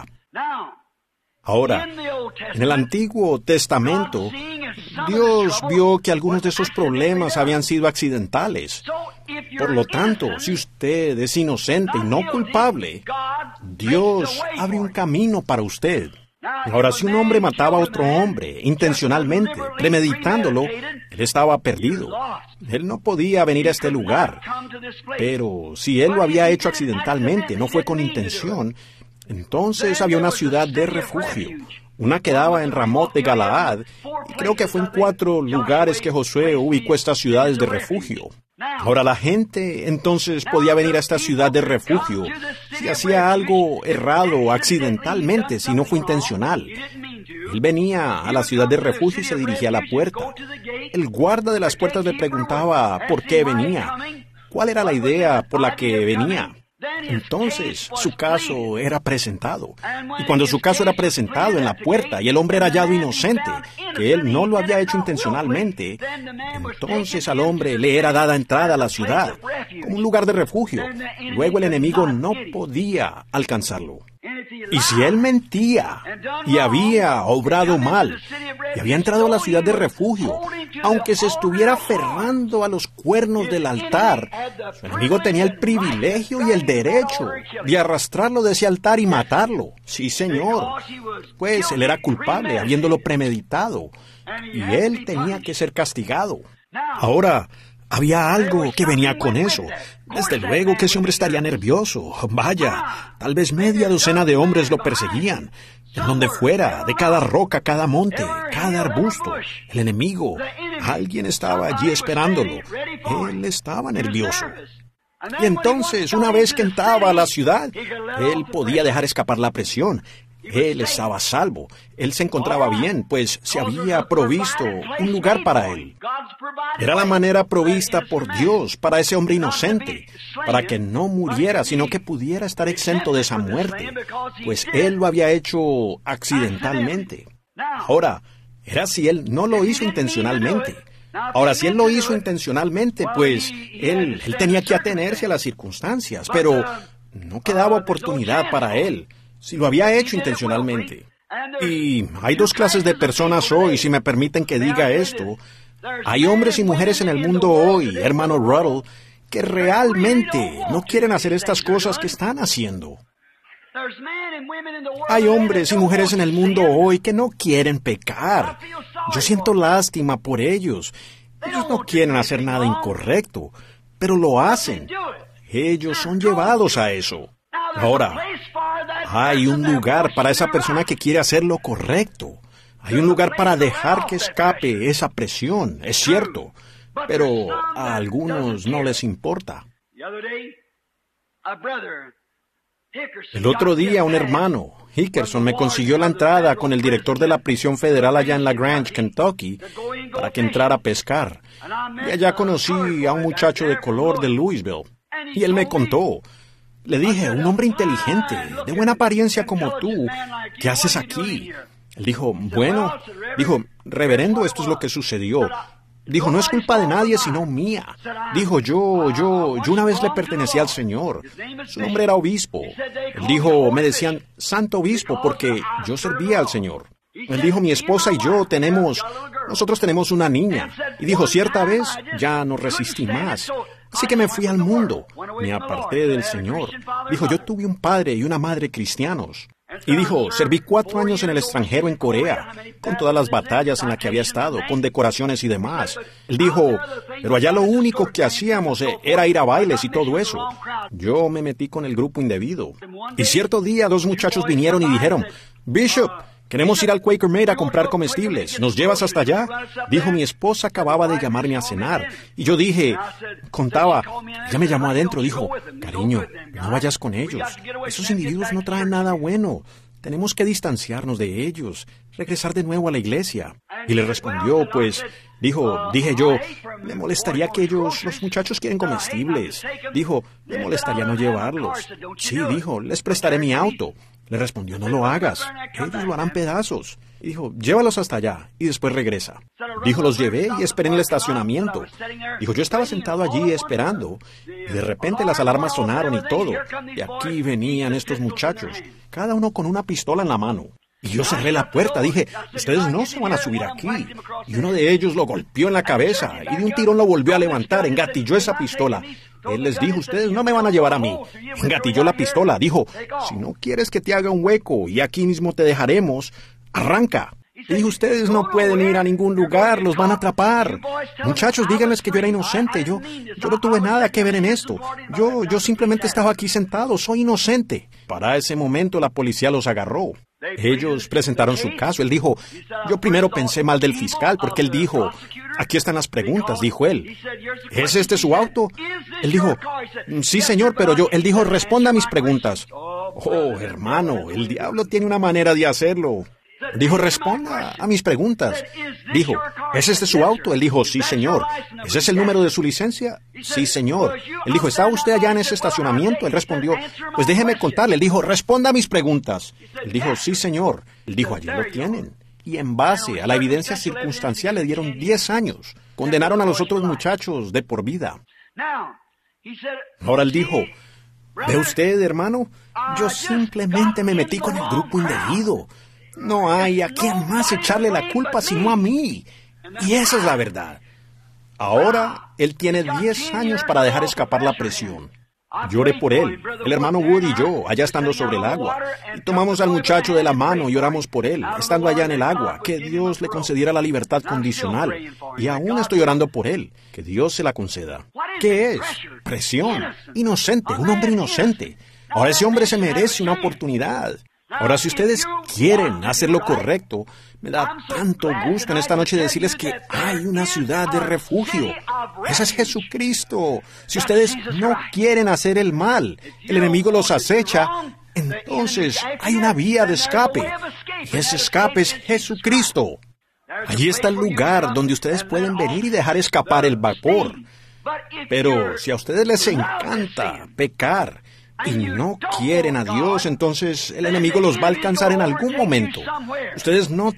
Ahora, en el Antiguo Testamento, Dios vio que algunos de esos problemas habían sido accidentales. Por lo tanto, si usted es inocente y no culpable, Dios abre un camino para usted. Ahora, si un hombre mataba a otro hombre intencionalmente, premeditándolo, él estaba perdido. Él no podía venir a este lugar. Pero si él lo había hecho accidentalmente, no fue con intención, Entonces había una ciudad de refugio. Una quedaba en Ramot de Galaad, y creo que fue en 4 lugares que Josué ubicó estas ciudades de refugio. Ahora la gente entonces podía venir a esta ciudad de refugio si hacía algo errado accidentalmente, si no fue intencional. Él venía a la ciudad de refugio y se dirigía a la puerta. El guarda de las puertas le preguntaba por qué venía, cuál era la idea por la que venía. Entonces, su caso era presentado. Y cuando su caso era presentado en la puerta y el hombre era hallado inocente, que él no lo había hecho intencionalmente, entonces al hombre le era dada entrada a la ciudad, como un lugar de refugio. Luego el enemigo no podía alcanzarlo. Y si él mentía y había obrado mal y había entrado a la ciudad de refugio, aunque se estuviera aferrando a los cuernos del altar, su enemigo tenía el privilegio y el derecho de arrastrarlo de ese altar y matarlo. Sí, señor. Pues él era culpable, habiéndolo premeditado, y él tenía que ser castigado. Ahora, había algo que venía con eso. Desde luego que ese hombre estaría nervioso. Vaya, tal vez media docena de hombres lo perseguían. En donde fuera, de cada roca, cada monte, cada arbusto, el enemigo, alguien estaba allí esperándolo. Él estaba nervioso. Y entonces, una vez que entraba a la ciudad, él podía dejar escapar la presión. Él estaba a salvo. Él se encontraba bien, pues se había provisto un lugar para él. Era la manera provista por Dios para ese hombre inocente, para que no muriera, sino que pudiera estar exento de esa muerte, pues él lo había hecho accidentalmente. Ahora, era si él no lo hizo intencionalmente. Ahora, si él lo hizo intencionalmente, pues él tenía que atenerse a las circunstancias, pero no quedaba oportunidad para él si lo había hecho intencionalmente. Y hay 2 clases de personas hoy, si me permiten que diga esto. Hay hombres y mujeres en el mundo hoy, hermano Ruddle, que realmente no quieren hacer estas cosas que están haciendo. Hay hombres y mujeres en el mundo hoy que no quieren pecar. Yo siento lástima por ellos. Ellos no quieren hacer nada incorrecto, pero lo hacen. Ellos son llevados a eso. Ahora, hay un lugar para esa persona que quiere hacer lo correcto. Hay un lugar para dejar que escape esa presión, es cierto, pero a algunos no les importa. El otro día un hermano, Hickerson, me consiguió la entrada con el director de la prisión federal allá en La Grange, Kentucky, para que entrara a pescar. Y allá conocí a un muchacho de color de Louisville, y él me contó. Le dije, un hombre inteligente, de buena apariencia como tú, ¿qué haces aquí? Él dijo, bueno, reverendo, esto es lo que sucedió. Dijo, no es culpa de nadie sino mía. Dijo, yo una vez le pertenecía al Señor. Su nombre era obispo. Él dijo, me decían santo obispo porque yo servía al Señor. Él dijo, mi esposa y yo nosotros tenemos una niña. Y dijo, cierta vez ya no resistí más. Así que me fui al mundo, me aparté del Señor. Dijo, yo tuve un padre y una madre cristianos. Y dijo, serví 4 años en el extranjero en Corea, con todas las batallas en las que había estado, con decoraciones y demás. Él dijo, pero allá lo único que hacíamos era ir a bailes y todo eso. Yo me metí con el grupo indebido. Y cierto día 2 muchachos vinieron y dijeron, Bishop, queremos ir al Quaker Mate a comprar comestibles. ¿Nos llevas hasta allá? Dijo, mi esposa acababa de llamarme a cenar. Y yo dije, contaba, ella me llamó adentro, dijo, cariño, no vayas con ellos. Esos individuos no traen nada bueno. Tenemos que distanciarnos de ellos, regresar de nuevo a la iglesia. Y le respondió, pues, dije yo, me molestaría que los muchachos quieren comestibles. Dijo, me molestaría no llevarlos. Sí, dijo, les prestaré mi auto. Le respondió, no lo hagas, ellos lo harán pedazos. Y dijo, llévalos hasta allá y después regresa. Dijo, los llevé y esperé en el estacionamiento. Dijo, yo estaba sentado allí esperando y de repente las alarmas sonaron y todo. Y aquí venían estos muchachos, cada uno con una pistola en la mano. Y yo cerré la puerta, dije, ustedes no se van a subir aquí. Y uno de ellos lo golpeó en la cabeza y de un tirón lo volvió a levantar, engatilló esa pistola. Él les dijo, ustedes no me van a llevar a mí. Engatilló la pistola, dijo, si no quieres que te haga un hueco y aquí mismo te dejaremos, arranca. Le dije, ustedes no pueden ir a ningún lugar, los van a atrapar. Muchachos, díganles que yo era inocente, yo no tuve nada que ver en esto. Yo simplemente estaba aquí sentado, soy inocente. Para ese momento la policía los agarró. Ellos presentaron su caso. Él dijo, yo primero pensé mal del fiscal, porque él dijo, aquí están las preguntas, dijo él. ¿Es este su auto? Él dijo, sí señor, pero él dijo, responda a mis preguntas. Oh, hermano, el diablo tiene una manera de hacerlo. Dijo, responda a mis preguntas. Dijo, ¿es este su auto? Él dijo, sí señor. ¿Ese es el número de su licencia? Sí señor. Él dijo, ¿está usted allá en ese estacionamiento? Él respondió, pues déjeme contarle. Él dijo, responda a mis preguntas. Él dijo, sí señor. Él dijo, allí lo tienen. Y en base a la evidencia circunstancial le dieron 10 años. Condenaron a los otros muchachos de por vida. Ahora él dijo, ¿ve usted, hermano? Yo simplemente me metí con el grupo indebido. No hay a quién más echarle la culpa sino a mí. Y esa es la verdad. Ahora, él tiene 10 años para dejar escapar la presión. Lloré por él, el hermano Wood y yo, allá estando sobre el agua. Y tomamos al muchacho de la mano y oramos por él, estando allá en el agua, que Dios le concediera la libertad condicional. Y aún estoy orando por él, que Dios se la conceda. ¿Qué es? Presión. Inocente, un hombre inocente. Ahora ese hombre se merece una oportunidad. Ahora, si ustedes quieren hacer lo correcto, me da tanto gusto en esta noche decirles que hay una ciudad de refugio. Ese es Jesucristo. Si ustedes no quieren hacer el mal, el enemigo los acecha, entonces hay una vía de escape. Y ese escape es Jesucristo. Allí está el lugar donde ustedes pueden venir y dejar escapar el vapor. Pero si a ustedes les encanta pecar y no quieren a Dios, entonces el enemigo los va a alcanzar en algún momento. Ustedes no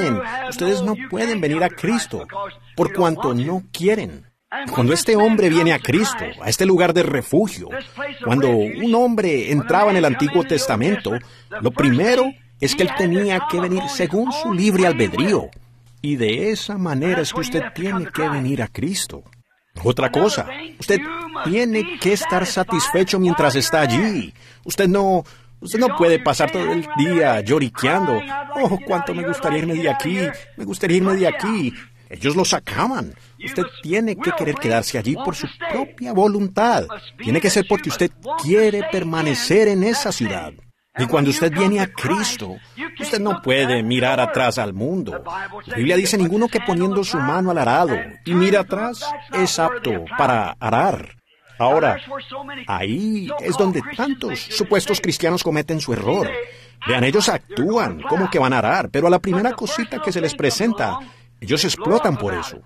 pueden venir a Cristo por cuanto no quieren. Cuando este hombre viene a Cristo, a este lugar de refugio, cuando un hombre entraba en el Antiguo Testamento, lo primero es que él tenía que venir según su libre albedrío. Y de esa manera es que usted tiene que venir a Cristo. Otra cosa, usted tiene que estar satisfecho mientras está allí. Usted no puede pasar todo el día lloriqueando. Oh, cuánto me gustaría irme de aquí, Ellos lo sacaban. Usted tiene que querer quedarse allí por su propia voluntad. Tiene que ser porque usted quiere permanecer en esa ciudad. Y cuando usted viene a Cristo, usted no puede mirar atrás al mundo. La Biblia dice, ninguno que poniendo su mano al arado y mira atrás es apto para arar. Ahora, ahí es donde tantos supuestos cristianos cometen su error. Vean, ellos actúan como que van a arar, pero a la primera cosita que se les presenta, ellos explotan por eso.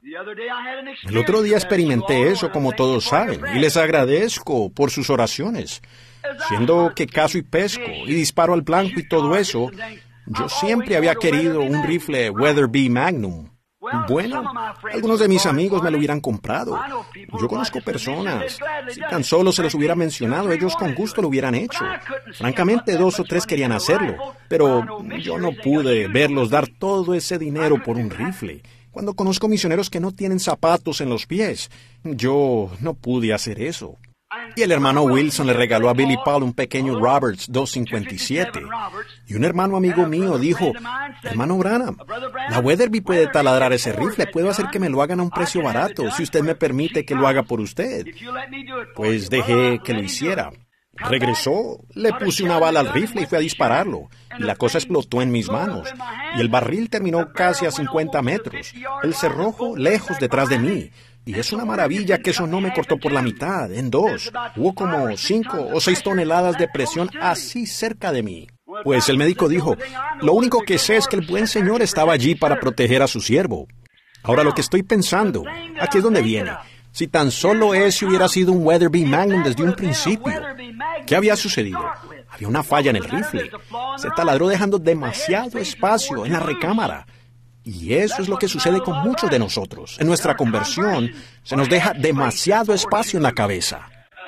El otro día experimenté eso, como todos saben, y les agradezco por sus oraciones. Siendo que cazo y pesco y disparo al blanco y todo eso, yo siempre había querido un rifle Weatherby Magnum. Bueno, algunos de mis amigos me lo hubieran comprado. Yo conozco personas. Si tan solo se los hubiera mencionado, ellos con gusto lo hubieran hecho. Francamente, 2 o 3 querían hacerlo, pero yo no pude verlos dar todo ese dinero por un rifle. Cuando conozco misioneros que no tienen zapatos en los pies, yo no pude hacer eso. Y el hermano Wilson le regaló a Billy Paul un pequeño Roberts 257. Y un hermano amigo mío dijo, hermano Branham, la Weatherby puede taladrar ese rifle, puedo hacer que me lo hagan a un precio barato, si usted me permite que lo haga por usted. Pues dejé que lo hiciera. Regresó, le puse una bala al rifle y fui a dispararlo. Y la cosa explotó en mis manos. Y el barril terminó casi a 50 metros. El cerrojo lejos detrás de mí. Y es una maravilla que eso no me cortó por la mitad, en 2. Hubo como 5 o 6 toneladas de presión así cerca de mí. Pues el médico dijo, lo único que sé es que el buen Señor estaba allí para proteger a su siervo. Ahora lo que estoy pensando, aquí es donde viene. Si tan solo ese hubiera sido un Weatherby Magnum desde un principio, ¿qué había sucedido? Había una falla en el rifle. Se taladró dejando demasiado espacio en la recámara. Y eso es lo que sucede con muchos de nosotros. En nuestra conversión se nos deja demasiado espacio en la cabeza.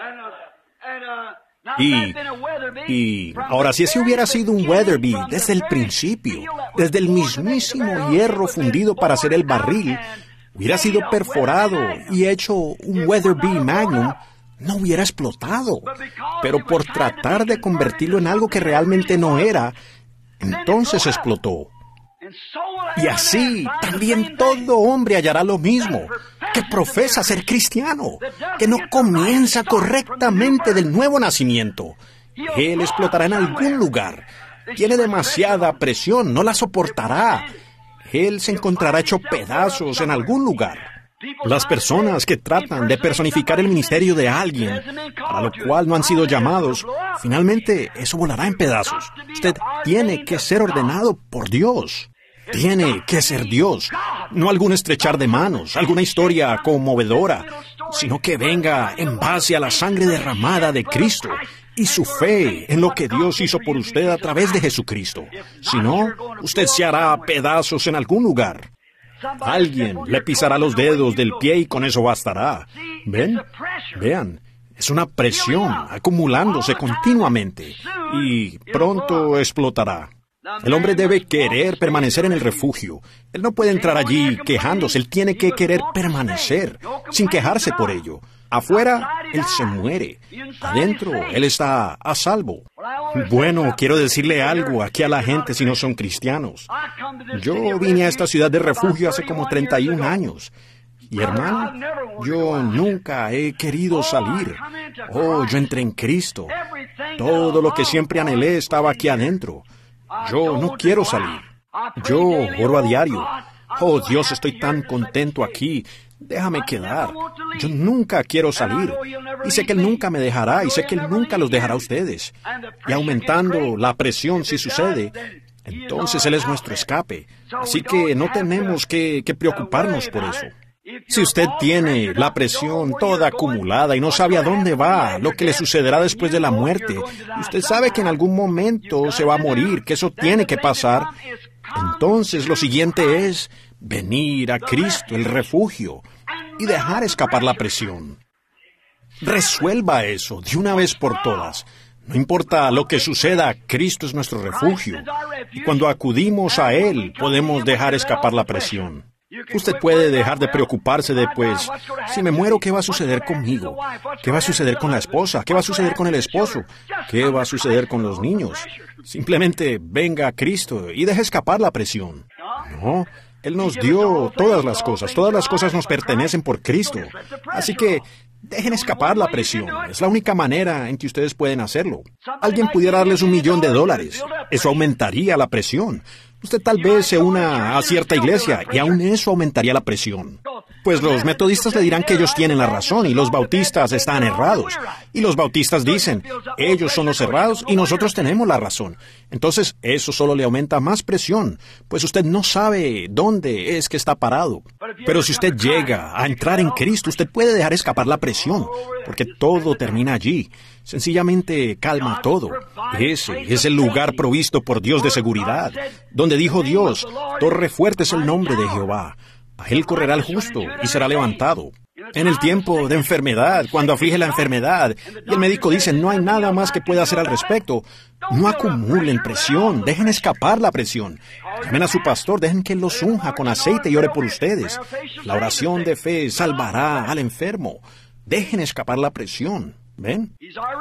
Y ahora, si ese hubiera sido un Weatherby desde el principio, desde el mismísimo hierro fundido para hacer el barril, hubiera sido perforado y hecho un Weatherby Magnum, no hubiera explotado. Pero por tratar de convertirlo en algo que realmente no era, entonces explotó. Y así también todo hombre hallará lo mismo, que profesa ser cristiano, que no comienza correctamente del nuevo nacimiento. Él explotará en algún lugar. Tiene demasiada presión, no la soportará. Él se encontrará hecho pedazos en algún lugar. Las personas que tratan de personificar el ministerio de alguien, para lo cual no han sido llamados, finalmente eso volará en pedazos. Usted tiene que ser ordenado por Dios. Tiene que ser Dios, no algún estrechar de manos, alguna historia conmovedora, sino que venga en base a la sangre derramada de Cristo y su fe en lo que Dios hizo por usted a través de Jesucristo. Si no, usted se hará pedazos en algún lugar. Alguien le pisará los dedos del pie y con eso bastará. ¿Ven? Vean, es una presión acumulándose continuamente y pronto explotará. El hombre debe querer permanecer en el refugio. Él no puede entrar allí quejándose. Él tiene que querer permanecer, sin quejarse por ello. Afuera, él se muere. Adentro, él está a salvo. Bueno, quiero decirle algo aquí a la gente si no son cristianos. Yo vine a esta ciudad de refugio hace como 31 años. Y hermano, yo nunca he querido salir. Oh, yo entré en Cristo. Todo lo que siempre anhelé estaba aquí adentro. Yo no quiero salir. Yo oro a diario. Oh, Dios, estoy tan contento aquí. Déjame quedar. Yo nunca quiero salir. Y sé que Él nunca me dejará, y sé que Él nunca los dejará a ustedes. Y aumentando la presión si sucede, entonces Él es nuestro escape. Así que no tenemos que preocuparnos por eso. Si usted tiene la presión toda acumulada y no sabe a dónde va, lo que le sucederá después de la muerte, y usted sabe que en algún momento se va a morir, que eso tiene que pasar, entonces lo siguiente es venir a Cristo, el refugio, y dejar escapar la presión. Resuelva eso de una vez por todas. No importa lo que suceda, Cristo es nuestro refugio, y cuando acudimos a Él podemos dejar escapar la presión. Usted puede dejar de preocuparse de, pues, si me muero, ¿qué va a suceder conmigo? ¿Qué va a suceder con la esposa? ¿Qué va a suceder con el esposo? ¿Qué va a suceder con los niños? Simplemente venga a Cristo y deje escapar la presión. No, Él nos dio todas las cosas nos pertenecen por Cristo. Así que dejen escapar la presión. Es la única manera en que ustedes pueden hacerlo. Alguien pudiera darles $1,000,000. Eso aumentaría la presión. Usted tal vez se una a cierta iglesia y aún eso aumentaría la presión. Pues los metodistas le dirán que ellos tienen la razón y los bautistas están errados. Y los bautistas dicen, ellos son los errados y nosotros tenemos la razón. Entonces eso solo le aumenta más presión, pues usted no sabe dónde es que está parado. Pero si usted llega a entrar en Cristo, usted puede dejar escapar la presión, porque todo termina allí. Sencillamente calma todo. Ese es el lugar provisto por Dios de seguridad, donde dijo Dios, torre fuerte es el nombre de Jehová. A Él correrá el justo y será levantado. En el tiempo de enfermedad, cuando aflige la enfermedad, y el médico dice, no hay nada más que pueda hacer al respecto, no acumulen presión, dejen escapar la presión. Llamen a su pastor, dejen que Él los unja con aceite y ore por ustedes. La oración de fe salvará al enfermo. Dejen escapar la presión. ¿Ven?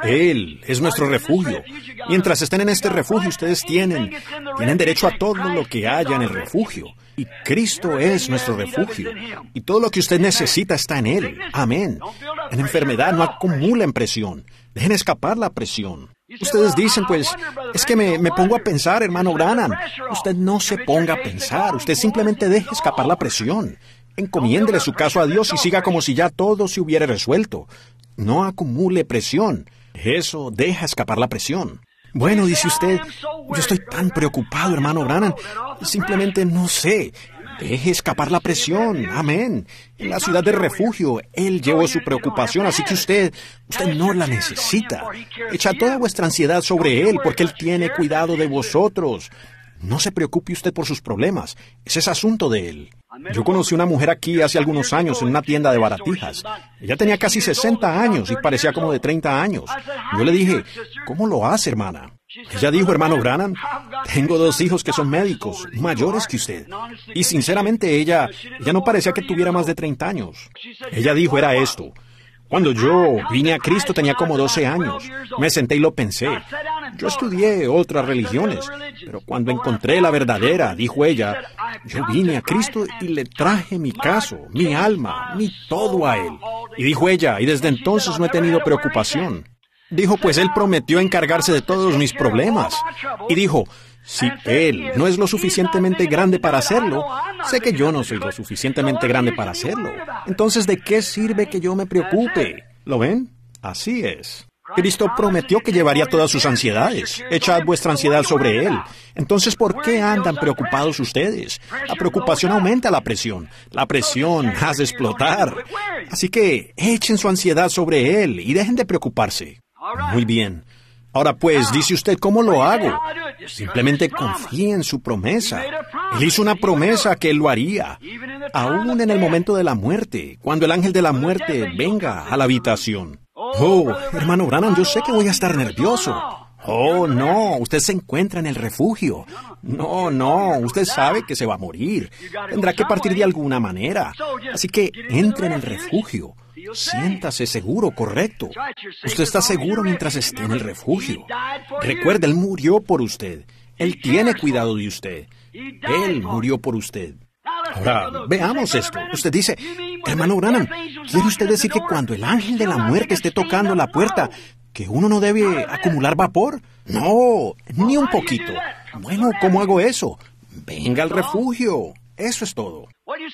Él es nuestro refugio. Mientras estén en este refugio, ustedes tienen derecho a todo lo que haya en el refugio. Y Cristo es nuestro refugio. Y todo lo que usted necesita está en Él. Amén. En enfermedad no acumulen presión. Dejen escapar la presión. Ustedes dicen, pues, es que me pongo a pensar, hermano Branham. Usted no se ponga a pensar. Usted simplemente deje escapar la presión. Encomiéndele su caso a Dios y siga como si ya todo se hubiera resuelto. No acumule presión. Eso deja escapar la presión. Bueno, dice usted, yo estoy tan preocupado, hermano Branham. Simplemente no sé. Deje escapar la presión. Amén. En la ciudad de refugio, Él llevó su preocupación, así que usted no la necesita. Echa toda vuestra ansiedad sobre Él, porque Él tiene cuidado de vosotros. No se preocupe usted por sus problemas. Ese es asunto de Él. Yo conocí una mujer aquí hace algunos años en una tienda de baratijas. Ella tenía casi 60 años y parecía como de 30 años. Yo le dije, ¿cómo lo hace, hermana? Ella dijo, hermano Branham, tengo 2 hijos que son médicos, mayores que usted. Y sinceramente ella no parecía que tuviera más de 30 años. Ella dijo, era esto. Cuando yo vine a Cristo tenía como 12 años. Me senté y lo pensé. Yo estudié otras religiones, pero cuando encontré la verdadera, dijo ella, yo vine a Cristo y le traje mi caso, mi alma, mi todo a Él. Y dijo ella, y desde entonces no he tenido preocupación. Dijo, pues Él prometió encargarse de todos mis problemas. Y dijo, si Él no es lo suficientemente grande para hacerlo, sé que yo no soy lo suficientemente grande para hacerlo. Entonces, ¿de qué sirve que yo me preocupe? ¿Lo ven? Así es. Cristo prometió que llevaría todas sus ansiedades. Echad vuestra ansiedad sobre Él. Entonces, ¿por qué andan preocupados ustedes? La preocupación aumenta la presión. La presión hace explotar. Así que echen su ansiedad sobre Él y dejen de preocuparse. Muy bien. Ahora pues, dice usted, ¿cómo lo hago? Simplemente confíe en su promesa. Él hizo una promesa que Él lo haría, aún en el momento de la muerte, cuando el ángel de la muerte venga a la habitación. Oh, hermano Branham, yo sé que voy a estar nervioso. Oh, no, usted se encuentra en el refugio. No, usted sabe que se va a morir. Tendrá que partir de alguna manera. Así que entre en el refugio. Siéntase seguro, correcto. Usted está seguro mientras esté en el refugio. Recuerde, Él murió por usted. Él tiene cuidado de usted. Él murió por usted. Ahora, veamos esto. Usted dice, hermano Branham, ¿quiere usted decir que cuando el ángel de la muerte esté tocando la puerta, que uno no debe acumular vapor? No, ni un poquito. Bueno, ¿cómo hago eso? Venga al refugio. Eso es todo.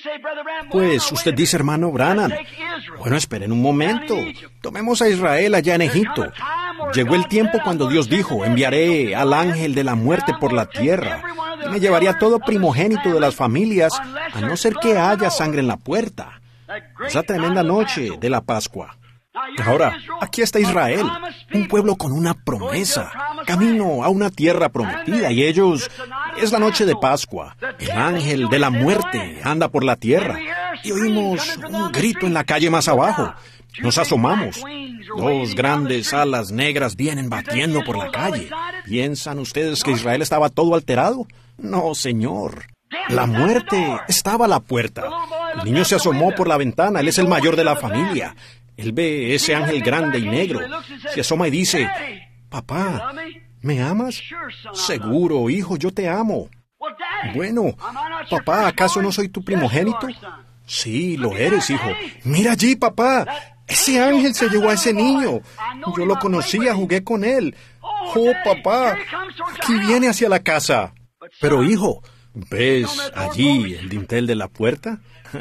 Pues usted dice, hermano Branham, bueno, esperen un momento. Tomemos a Israel allá en Egipto. Llegó el tiempo cuando Dios dijo, enviaré al ángel de la muerte por la tierra y me llevaría todo primogénito de las familias, a no ser que haya sangre en la puerta. Esa tremenda noche de la Pascua. Ahora, aquí está Israel, un pueblo con una promesa, camino a una tierra prometida, y ellos, es la noche de Pascua, el ángel de la muerte anda por la tierra, y oímos un grito en la calle más abajo. Nos asomamos. Dos grandes alas negras vienen batiendo por la calle. ¿Piensan ustedes que Israel estaba todo alterado? No, señor. La muerte estaba a la puerta. El niño se asomó por la ventana, él es el mayor de la familia. Él ve ese ángel grande y negro. Se asoma y dice, papá, ¿me amas? Seguro, hijo, yo te amo. Bueno, papá, ¿acaso no soy tu primogénito? Sí, lo eres, hijo. Mira allí, papá. Ese ángel se llevó a ese niño. Yo lo conocía, jugué con él. Oh, papá, aquí viene hacia la casa. Pero, hijo, ¿ves allí el dintel de la puerta?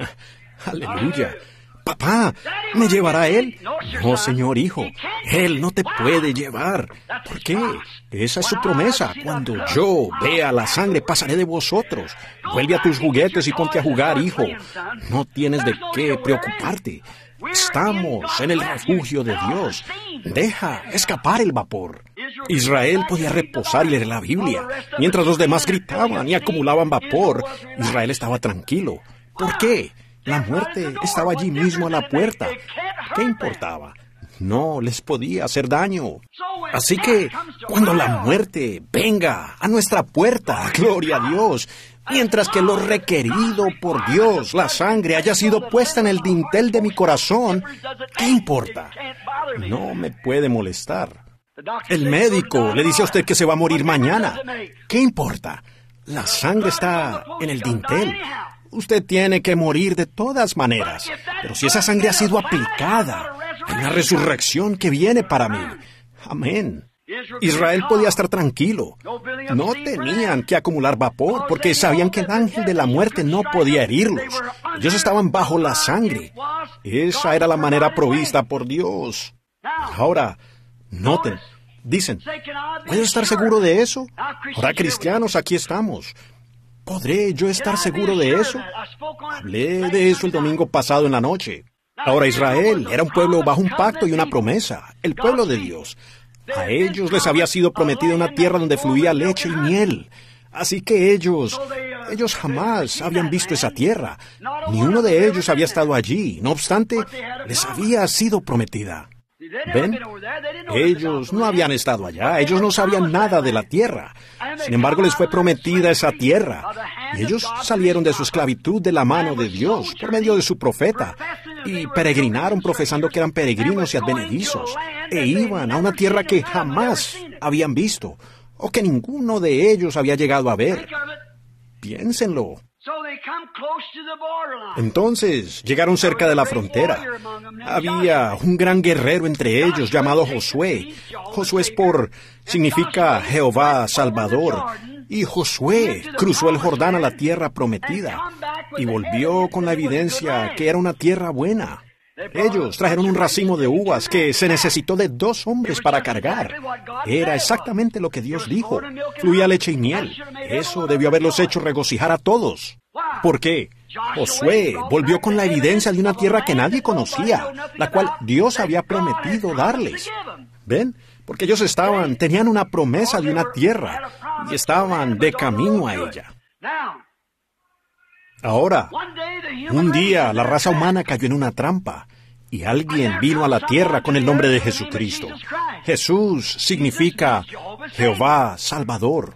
Aleluya. Papá, ¿me llevará él? No, señor, hijo. Él no te puede llevar. ¿Por qué? Esa es su promesa. Cuando yo vea la sangre, pasaré de vosotros. Vuelve a tus juguetes y ponte a jugar, hijo. No tienes de qué preocuparte. Estamos en el refugio de Dios. Deja escapar el vapor. Israel podía reposar y leer la Biblia. Mientras los demás gritaban y acumulaban vapor, Israel estaba tranquilo. ¿Por qué? La muerte estaba allí mismo a la puerta. ¿Qué importaba? No les podía hacer daño. Así que, cuando la muerte venga a nuestra puerta, gloria a Dios, mientras que lo requerido por Dios, la sangre, haya sido puesta en el dintel de mi corazón, ¿qué importa? No me puede molestar. El médico le dice a usted que se va a morir mañana. ¿Qué importa? La sangre está en el dintel. Usted tiene que morir de todas maneras. Pero si esa sangre ha sido aplicada, hay una resurrección que viene para mí. Amén. Israel podía estar tranquilo. No tenían que acumular vapor porque sabían que el ángel de la muerte no podía herirlos. Ellos estaban bajo la sangre. Esa era la manera provista por Dios. Ahora, noten, dicen, ¿puedo estar seguro de eso? Ahora, cristianos, aquí estamos. ¿Podré yo estar seguro de eso? Hablé de eso el domingo pasado en la noche. Ahora, Israel era un pueblo bajo un pacto y una promesa, el pueblo de Dios. A ellos les había sido prometida una tierra donde fluía leche y miel. Así que ellos jamás habían visto esa tierra. Ni uno de ellos había estado allí. No obstante, les había sido prometida. ¿Ven? Ellos no habían estado allá. Ellos no sabían nada de la tierra. Sin embargo, les fue prometida esa tierra. Y ellos salieron de su esclavitud de la mano de Dios, por medio de su profeta, y peregrinaron profesando que eran peregrinos y advenedizos, e iban a una tierra que jamás habían visto, o que ninguno de ellos había llegado a ver. Piénsenlo. Entonces llegaron cerca de la frontera. Había un gran guerrero entre ellos llamado Josué. Josué significa Jehová Salvador. Y Josué cruzó el Jordán a la tierra prometida y volvió con la evidencia que era una tierra buena. Ellos trajeron un racimo de uvas que se necesitó de 2 hombres para cargar. Era exactamente lo que Dios dijo. Fluía leche y miel. Eso debió haberlos hecho regocijar a todos. ¿Por qué? Josué volvió con la evidencia de una tierra que nadie conocía, la cual Dios había prometido darles. ¿Ven? Porque ellos tenían una promesa de una tierra y estaban de camino a ella. Ahora, un día la raza humana cayó en una trampa y alguien vino a la tierra con el nombre de Jesucristo. Jesús significa Jehová Salvador.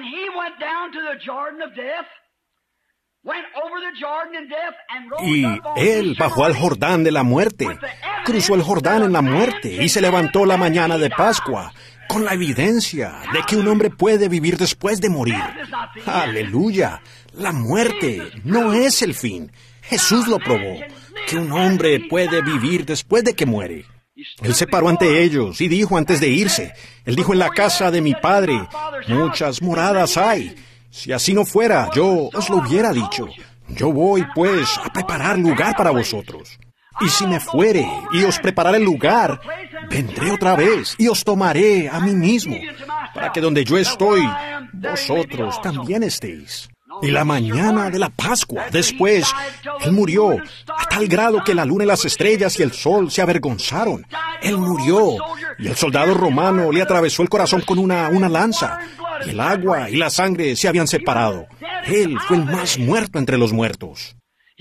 Y él bajó al Jordán de la muerte, cruzó el Jordán en la muerte y se levantó la mañana de Pascua con la evidencia de que un hombre puede vivir después de morir. ¡Aleluya! La muerte no es el fin. Jesús lo probó, que un hombre puede vivir después de que muere. Él se paró ante ellos y dijo antes de irse, él dijo: en la casa de mi Padre muchas moradas hay. Si así no fuera, yo os lo hubiera dicho. Yo voy, pues, a preparar lugar para vosotros. Y si me fuere y os prepararé el lugar, vendré otra vez y os tomaré a mí mismo, para que donde yo estoy, vosotros también estéis. Y la mañana de la Pascua, después, él murió, a tal grado que la luna y las estrellas y el sol se avergonzaron. Él murió, y el soldado romano le atravesó el corazón con una lanza, y el agua y la sangre se habían separado. Él fue el más muerto entre los muertos.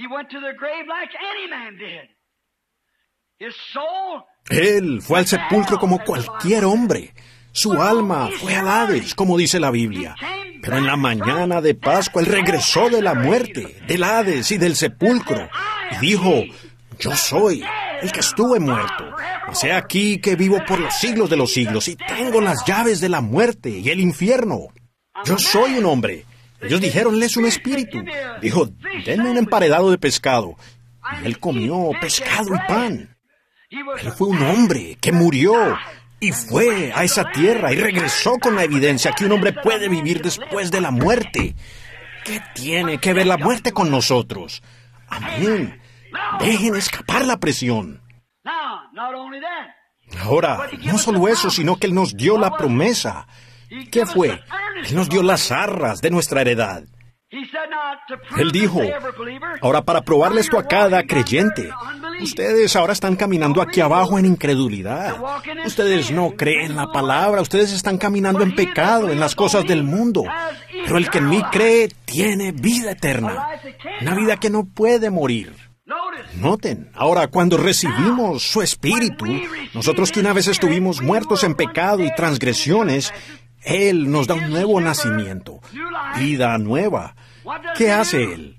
Él fue al sepulcro como cualquier hombre. Su alma fue al Hades, como dice la Biblia. Pero en la mañana de Pascua, él regresó de la muerte, del Hades y del sepulcro, y dijo: yo soy el que estuve muerto, mas he aquí que vivo por los siglos de los siglos, y tengo las llaves de la muerte y el infierno. Yo soy un hombre. Ellos dijeron: él es un espíritu. Dijo: denme un emparedado de pescado. Y él comió pescado y pan. Él fue un hombre que murió y fue a esa tierra y regresó con la evidencia que un hombre puede vivir después de la muerte. ¿Qué tiene que ver la muerte con nosotros? Amén. Dejen escapar la presión. Ahora, no solo eso, sino que Él nos dio la promesa. ¿Qué fue? Él nos dio las arras de nuestra heredad. Él dijo: ahora, para probarle esto a cada creyente, ustedes ahora están caminando aquí abajo en incredulidad. Ustedes no creen la palabra, ustedes están caminando en pecado, en las cosas del mundo. Pero el que en mí cree tiene vida eterna, una vida que no puede morir. Noten, ahora cuando recibimos su Espíritu, nosotros que una vez estuvimos muertos en pecado y transgresiones, Él nos da un nuevo nacimiento, vida nueva. ¿Qué hace Él?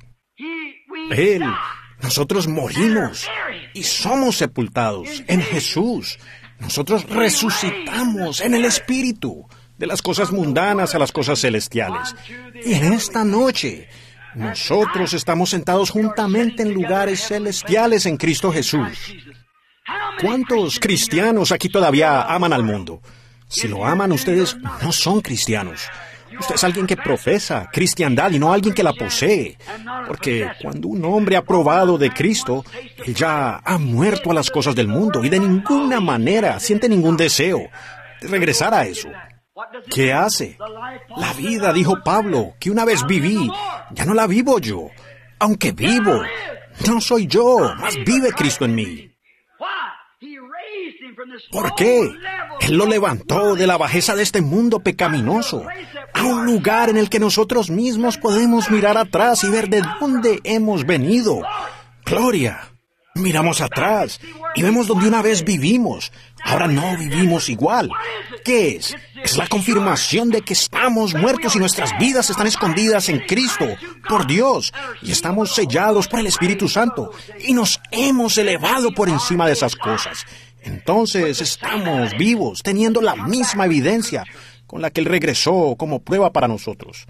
Nosotros morimos y somos sepultados en Jesús. Nosotros resucitamos en el Espíritu, de las cosas mundanas a las cosas celestiales. Y en esta noche, nosotros estamos sentados juntamente en lugares celestiales en Cristo Jesús. ¿Cuántos cristianos aquí todavía aman al mundo? Si lo aman, ustedes no son cristianos. Usted es alguien que profesa cristiandad y no alguien que la posee. Porque cuando un hombre ha probado de Cristo, él ya ha muerto a las cosas del mundo y de ninguna manera siente ningún deseo de regresar a eso. ¿Qué hace? La vida, dijo Pablo, que una vez viví, ya no la vivo yo. Aunque vivo, no soy yo, mas vive Cristo en mí. ¿Por qué? Él lo levantó de la bajeza de este mundo pecaminoso a un lugar en el que nosotros mismos podemos mirar atrás y ver de dónde hemos venido. ¡Gloria! Miramos atrás y vemos donde una vez vivimos. Ahora no vivimos igual. ¿Qué es? Es la confirmación de que estamos muertos y nuestras vidas están escondidas en Cristo, por Dios, y estamos sellados por el Espíritu Santo, y nos hemos elevado por encima de esas cosas. Entonces estamos vivos, teniendo la misma evidencia con la que Él regresó como prueba para nosotros.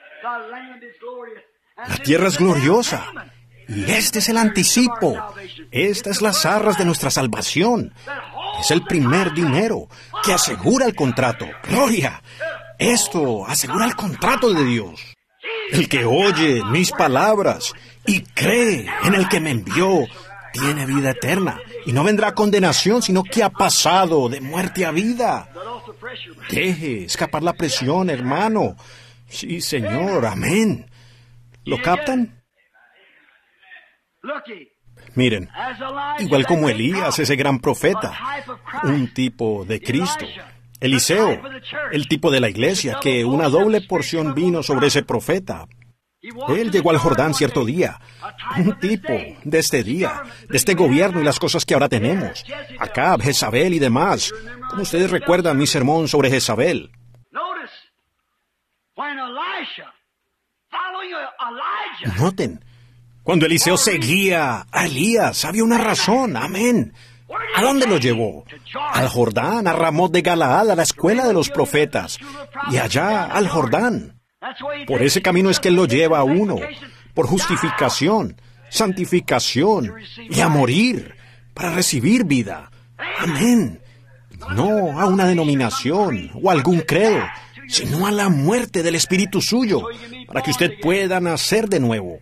La tierra es gloriosa. Y este es el anticipo. Esta es las arras de nuestra salvación. Es el primer dinero que asegura el contrato. ¡Gloria! Esto asegura el contrato de Dios. El que oye mis palabras y cree en el que me envió, tiene vida eterna. Y no vendrá condenación, sino que ha pasado de muerte a vida. Deje escapar la presión, hermano. Sí, Señor. Amén. ¿Lo captan? Miren, igual como Elías, ese gran profeta, un tipo de Cristo. Eliseo, el tipo de la iglesia, que una doble porción vino sobre ese profeta. Él llegó al Jordán cierto día, un tipo de este día, de este gobierno y las cosas que ahora tenemos. Acab, Jezabel y demás. Como ustedes recuerdan mi sermón sobre Jezabel. Noten. Cuando Eliseo seguía a Elías, había una razón, amén. ¿A dónde lo llevó? Al Jordán, a Ramot de Galaad, a la escuela de los profetas, y allá al Jordán. Por ese camino es que Él lo lleva a uno, por justificación, santificación, y a morir, para recibir vida. Amén. No a una denominación o a algún credo, sino a la muerte del espíritu suyo, para que usted pueda nacer de nuevo.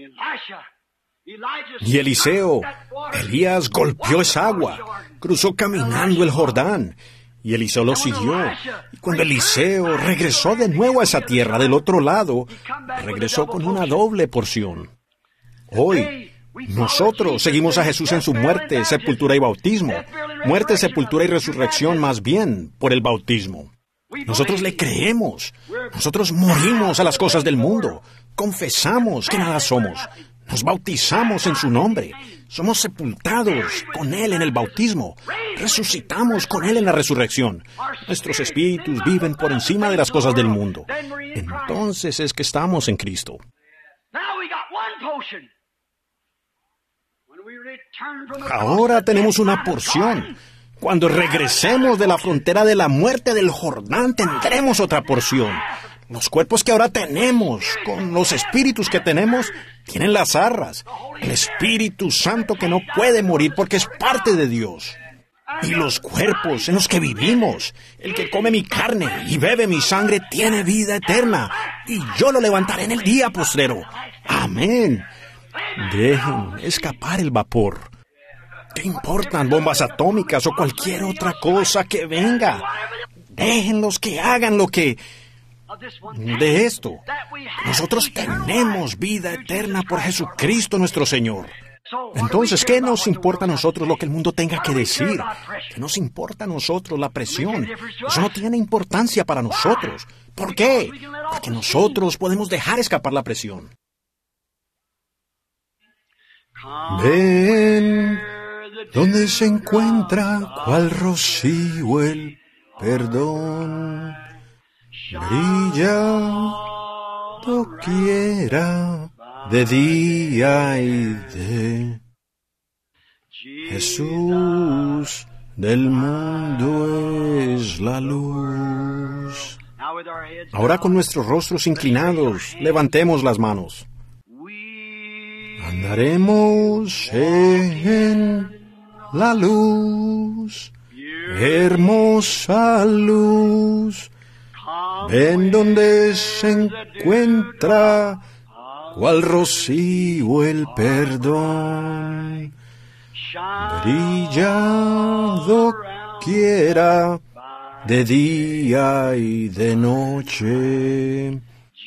Y Eliseo, Elías golpeó esa agua, cruzó caminando el Jordán, y Eliseo lo siguió. Y cuando Eliseo regresó de nuevo a esa tierra del otro lado, regresó con una doble porción. Hoy, nosotros seguimos a Jesús en su muerte, sepultura y bautismo. Muerte, sepultura y resurrección más bien por el bautismo. Nosotros le creemos. Nosotros morimos a las cosas del mundo. Confesamos que nada somos. Nos bautizamos en su nombre. Somos sepultados con Él en el bautismo. Resucitamos con Él en la resurrección. Nuestros espíritus viven por encima de las cosas del mundo. Entonces es que estamos en Cristo. Ahora tenemos una porción. Cuando regresemos de la frontera de la muerte del Jordán, tendremos otra porción. Los cuerpos que ahora tenemos, con los espíritus que tenemos, tienen las arras. El Espíritu Santo que no puede morir porque es parte de Dios. Y los cuerpos en los que vivimos, el que come mi carne y bebe mi sangre, tiene vida eterna. Y yo lo levantaré en el día postrero. Amén. Dejen escapar el vapor. ¿Qué importan bombas atómicas o cualquier otra cosa que venga? Déjenlos que hagan lo que... De esto, nosotros tenemos vida eterna por Jesucristo nuestro Señor. Entonces, ¿qué nos importa a nosotros lo que el mundo tenga que decir? ¿Qué nos importa a nosotros la presión? Eso no tiene importancia para nosotros. ¿Por qué? Porque nosotros podemos dejar escapar la presión. Ven, donde se encuentra cual rocío el perdón. Brilla doquiera, de día y de Jesús del mundo es la luz. Ahora con nuestros rostros inclinados, levantemos las manos. Andaremos en la luz, hermosa luz. Ven donde se encuentra cual rocío el perdón. Brilla doquiera, de día y de noche.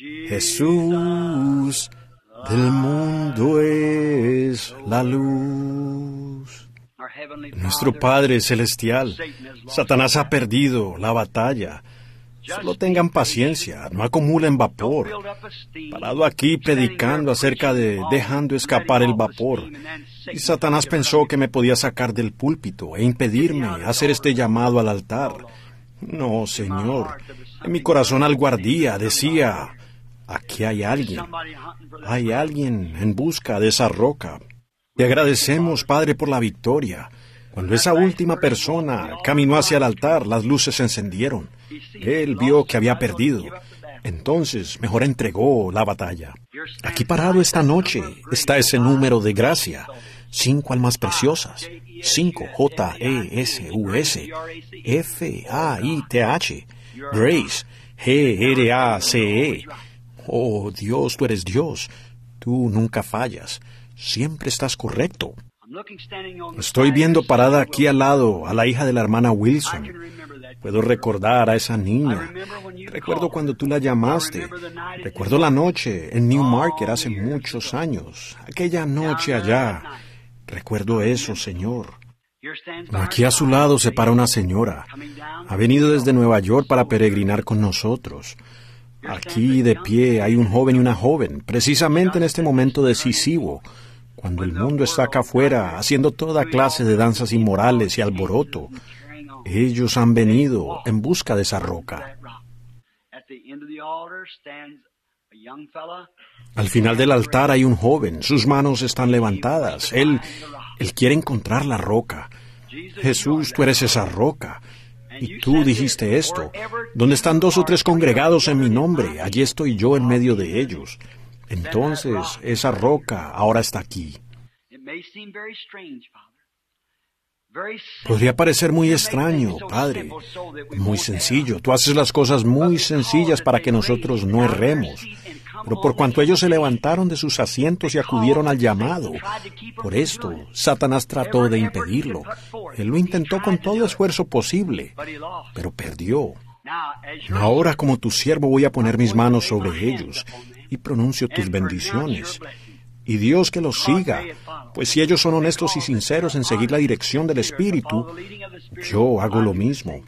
Jesús del mundo es la luz. Nuestro Padre Celestial, Satanás ha perdido la batalla. Solo tengan paciencia, no acumulen vapor. Parado aquí predicando acerca de dejando escapar el vapor. Y Satanás pensó que me podía sacar del púlpito e impedirme hacer este llamado al altar. No, Señor. En mi corazón algo ardía, decía, aquí hay alguien en busca de esa roca. Te agradecemos, Padre, por la victoria. Cuando esa última persona caminó hacia el altar, las luces se encendieron. Él vio que había perdido. Entonces, mejor entregó la batalla. Aquí parado esta noche está ese número de gracia. 5 almas preciosas. 5, J-E-S-U-S, F-A-I-T-H, Grace, G-R-A-C-E. Oh, Dios, tú eres Dios. Tú nunca fallas. Siempre estás correcto. Estoy viendo parada aquí al lado a la hija de la hermana Wilson. Puedo recordar a esa niña. Recuerdo cuando tú la llamaste. Recuerdo la noche en New Market hace muchos años. Aquella noche allá. Recuerdo eso, Señor. Aquí a su lado se para una señora. Ha venido desde Nueva York para peregrinar con nosotros. Aquí de pie hay un joven y una joven, precisamente en este momento decisivo, cuando el mundo está acá afuera haciendo toda clase de danzas inmorales y alboroto. Ellos han venido en busca de esa roca. Al final del altar hay un joven, sus manos están levantadas. Él quiere encontrar la roca. Jesús, tú eres esa roca. Y tú dijiste esto, donde están 2 o 3 congregados en mi nombre, allí estoy yo en medio de ellos. Entonces, esa roca ahora está aquí. Podría parecer muy extraño, Padre, muy sencillo. Tú haces las cosas muy sencillas para que nosotros no erremos. Pero por cuanto ellos se levantaron de sus asientos y acudieron al llamado, por esto Satanás trató de impedirlo. Él lo intentó con todo esfuerzo posible, pero perdió. Ahora, como tu siervo, voy a poner mis manos sobre ellos y pronuncio tus bendiciones. Y Dios que los siga, pues si ellos son honestos y sinceros en seguir la dirección del Espíritu, yo hago lo mismo.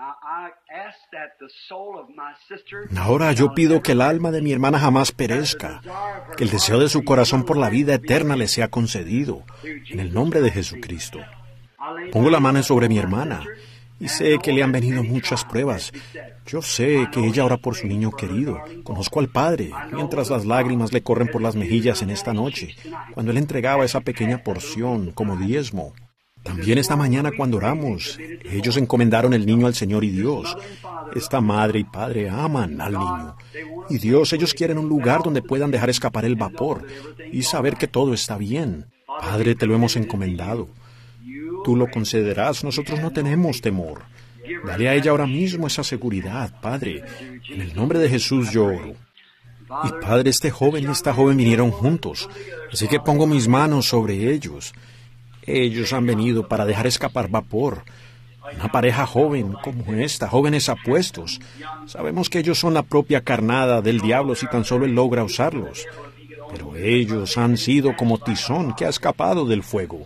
Ahora yo pido que el alma de mi hermana jamás perezca, que el deseo de su corazón por la vida eterna le sea concedido, en el nombre de Jesucristo. Pongo la mano sobre mi hermana, y sé que le han venido muchas pruebas. Yo sé que ella ora por su niño querido. Conozco al Padre, mientras las lágrimas le corren por las mejillas en esta noche, cuando él entregaba esa pequeña porción como diezmo. También esta mañana cuando oramos, ellos encomendaron el niño al Señor y Dios. Esta madre y padre aman al niño. Y Dios, ellos quieren un lugar donde puedan dejar escapar el vapor y saber que todo está bien. Padre, te lo hemos encomendado. Tú lo concederás, nosotros no tenemos temor. Dale a ella ahora mismo esa seguridad, Padre. En el nombre de Jesús yo oro. Y Padre, este joven y esta joven vinieron juntos, así que pongo mis manos sobre ellos. Ellos han venido para dejar escapar vapor. Una pareja joven como esta, jóvenes apuestos. Sabemos que ellos son la propia carnada del diablo si tan solo él logra usarlos. Pero ellos han sido como tizón que ha escapado del fuego.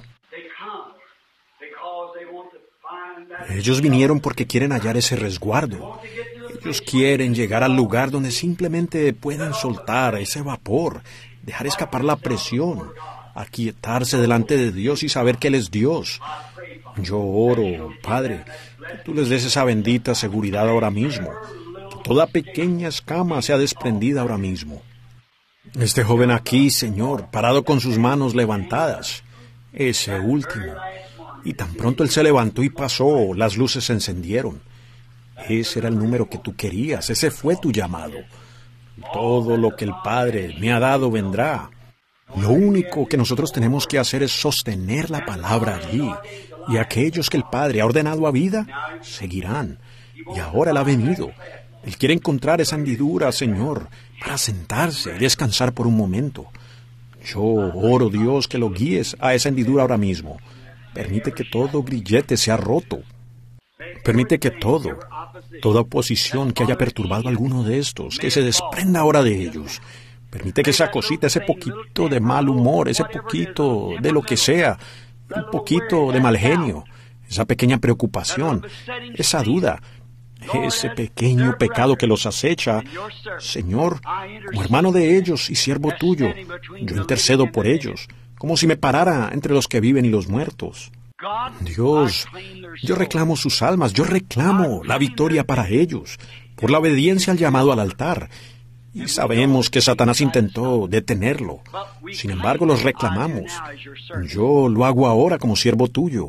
Ellos vinieron porque quieren hallar ese resguardo. Ellos quieren llegar al lugar donde simplemente pueden soltar ese vapor, dejar escapar la presión, aquietarse delante de Dios y saber que Él es Dios. Yo oro, Padre, que tú les des esa bendita seguridad ahora mismo, que toda pequeña escama sea desprendida ahora mismo. Este joven aquí, Señor, parado con sus manos levantadas, ese último, y tan pronto él se levantó y pasó, las luces se encendieron. Ese era el número que tú querías, ese fue tu llamado. Todo lo que el Padre me ha dado vendrá. Lo único que nosotros tenemos que hacer es sostener la palabra allí, y aquellos que el Padre ha ordenado a vida, seguirán. Y ahora Él ha venido. Él quiere encontrar esa hendidura, Señor, para sentarse y descansar por un momento. Yo oro, Dios, que lo guíes a esa hendidura ahora mismo. Permite que todo grillete sea roto. Permite que toda oposición que haya perturbado a alguno de estos, que se desprenda ahora de ellos. Permite que esa cosita, ese poquito de mal humor, ese poquito de lo que sea, un poquito de mal genio, esa pequeña preocupación, esa duda, ese pequeño pecado que los acecha, Señor, como hermano de ellos y siervo tuyo, yo intercedo por ellos, como si me parara entre los que viven y los muertos. Dios, yo reclamo sus almas, yo reclamo la victoria para ellos, por la obediencia al llamado al altar. Y sabemos que Satanás intentó detenerlo. Sin embargo, los reclamamos. Yo lo hago ahora como siervo tuyo.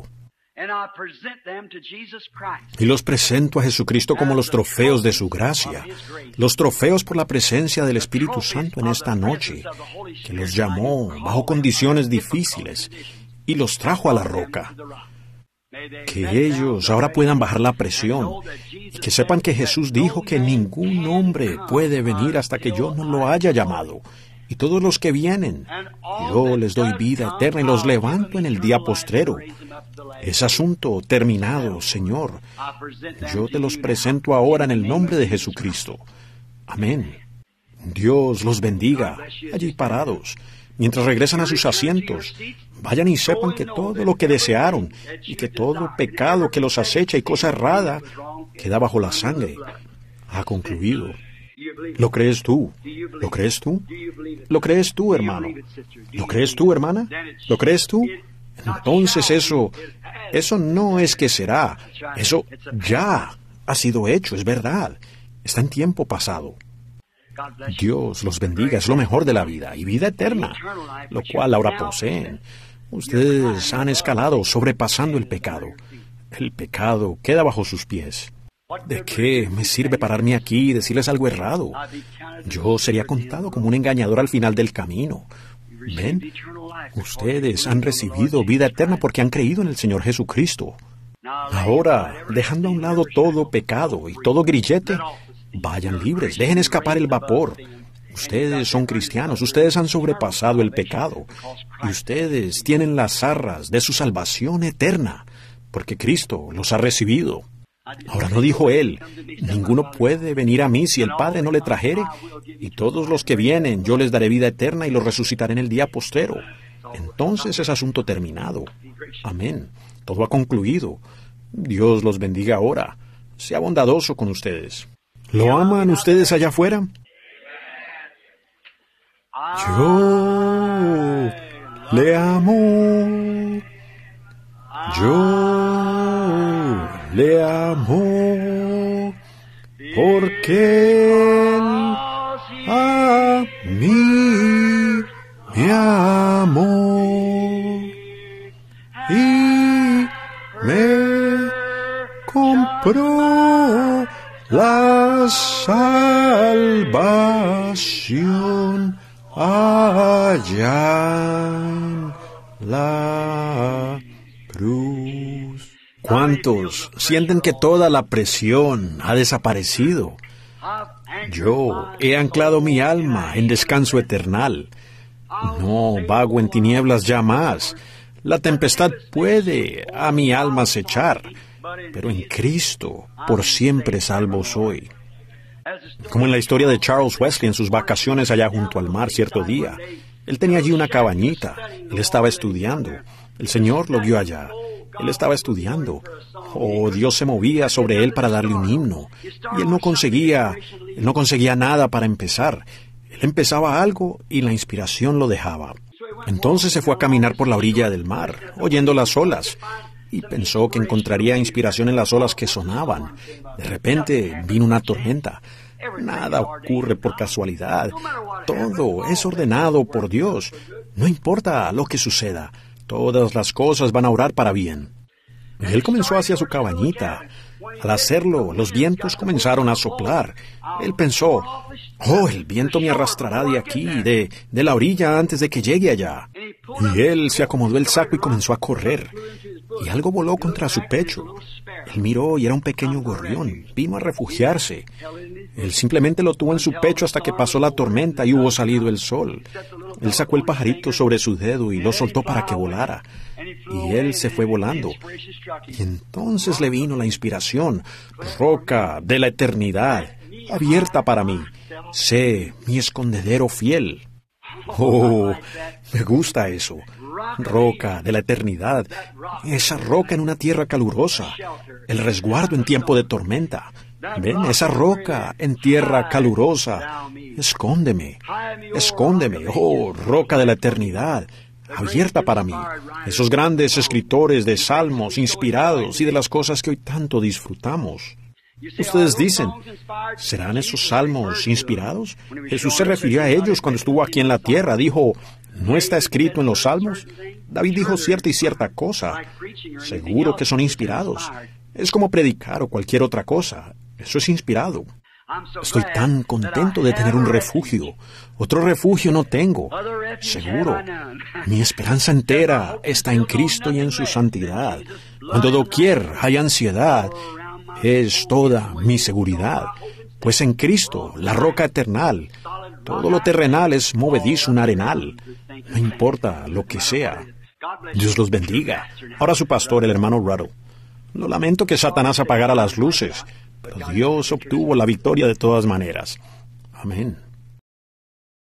Y los presento a Jesucristo como los trofeos de su gracia, los trofeos por la presencia del Espíritu Santo en esta noche, que los llamó bajo condiciones difíciles y los trajo a la roca. Que ellos ahora puedan bajar la presión y que sepan que Jesús dijo que ningún hombre puede venir hasta que yo no lo haya llamado. Y todos los que vienen, yo les doy vida eterna y los levanto en el día postrero. Es asunto terminado, Señor. Yo te los presento ahora en el nombre de Jesucristo. Amén. Dios los bendiga, allí parados. Mientras regresan a sus asientos, vayan y sepan que todo lo que desearon y que todo pecado que los acecha y cosa errada queda bajo la sangre. Ha concluido. ¿Lo crees tú? ¿Lo crees tú? ¿Lo crees tú, hermano? ¿Lo crees tú, hermana? ¿Lo crees tú? Entonces eso no es que será. Eso ya ha sido hecho, es verdad. Está en tiempo pasado. Dios los bendiga, es lo mejor de la vida y vida eterna, lo cual ahora poseen. Ustedes han escalado sobrepasando el pecado. El pecado queda bajo sus pies. ¿De qué me sirve pararme aquí y decirles algo errado? Yo sería contado como un engañador al final del camino. ¿Ven? Ustedes han recibido vida eterna porque han creído en el Señor Jesucristo. Ahora, dejando a un lado todo pecado y todo grillete, vayan libres, dejen escapar el vapor. Ustedes son cristianos, ustedes han sobrepasado el pecado y ustedes tienen las arras de su salvación eterna, porque Cristo los ha recibido. Ahora no dijo Él, ninguno puede venir a mí si el Padre no le trajere, y todos los que vienen yo les daré vida eterna y los resucitaré en el día postrero. Entonces es asunto terminado. Amén. Todo ha concluido. Dios los bendiga ahora. Sea bondadoso con ustedes. ¿Lo aman ustedes allá afuera? Yo le amo. Yo le amo. Porque Él a mí me amó. Y me compró la salvación allá en la cruz. ¿Cuántos sienten que toda la presión ha desaparecido? Yo he anclado mi alma en descanso eternal. No vago en tinieblas ya más. La tempestad puede a mi alma acechar, pero en Cristo por siempre salvo soy. Como en la historia de Charles Wesley en sus vacaciones allá junto al mar cierto día. Él tenía allí una cabañita. Él estaba estudiando. El Señor lo vio allá. Él estaba estudiando. Oh, Dios se movía sobre él para darle un himno. Y él no conseguía nada para empezar. Él empezaba algo y la inspiración lo dejaba. Entonces se fue a caminar por la orilla del mar, oyendo las olas, y pensó que encontraría inspiración en las olas que sonaban. De repente vino una tormenta. Nada ocurre por casualidad. Todo es ordenado por Dios. No importa lo que suceda, todas las cosas van a obrar para bien. Y él comenzó hacia su cabañita. Al hacerlo, los vientos comenzaron a soplar. Él pensó, oh, el viento me arrastrará de aquí, de la orilla antes de que llegue allá. Y él se acomodó el saco y comenzó a correr. Y algo voló contra su pecho. Él miró y era un pequeño gorrión. Vino a refugiarse. Él simplemente lo tuvo en su pecho hasta que pasó la tormenta y hubo salido el sol. Él sacó el pajarito sobre su dedo y lo soltó para que volara. Y él se fue volando. Y entonces le vino la inspiración. Roca de la eternidad, abierta para mí. Sé mi escondedero fiel. Oh, me gusta eso. Roca de la eternidad. Esa roca en una tierra calurosa. El resguardo en tiempo de tormenta. Ven, esa roca en tierra calurosa. Escóndeme, escóndeme, oh, roca de la eternidad, abierta para mí. Esos grandes escritores de salmos inspirados y de las cosas que hoy tanto disfrutamos. Ustedes dicen, ¿serán esos salmos inspirados? Jesús se refirió a ellos cuando estuvo aquí en la tierra. Dijo, ¿no está escrito en los salmos? David dijo cierta y cierta cosa. Seguro que son inspirados. Es como predicar o cualquier otra cosa. Eso es inspirado. Estoy tan contento de tener un refugio. Otro refugio no tengo. Seguro. Mi esperanza entera está en Cristo y en su santidad. Cuando doquier hay ansiedad, es toda mi seguridad. Pues en Cristo, la roca eternal, todo lo terrenal es movedizo, un arenal. No importa lo que sea. Dios los bendiga. Ahora su pastor, el hermano Ruddle. Lo lamento que Satanás apagara las luces, pero Dios obtuvo la victoria de todas maneras. Amén.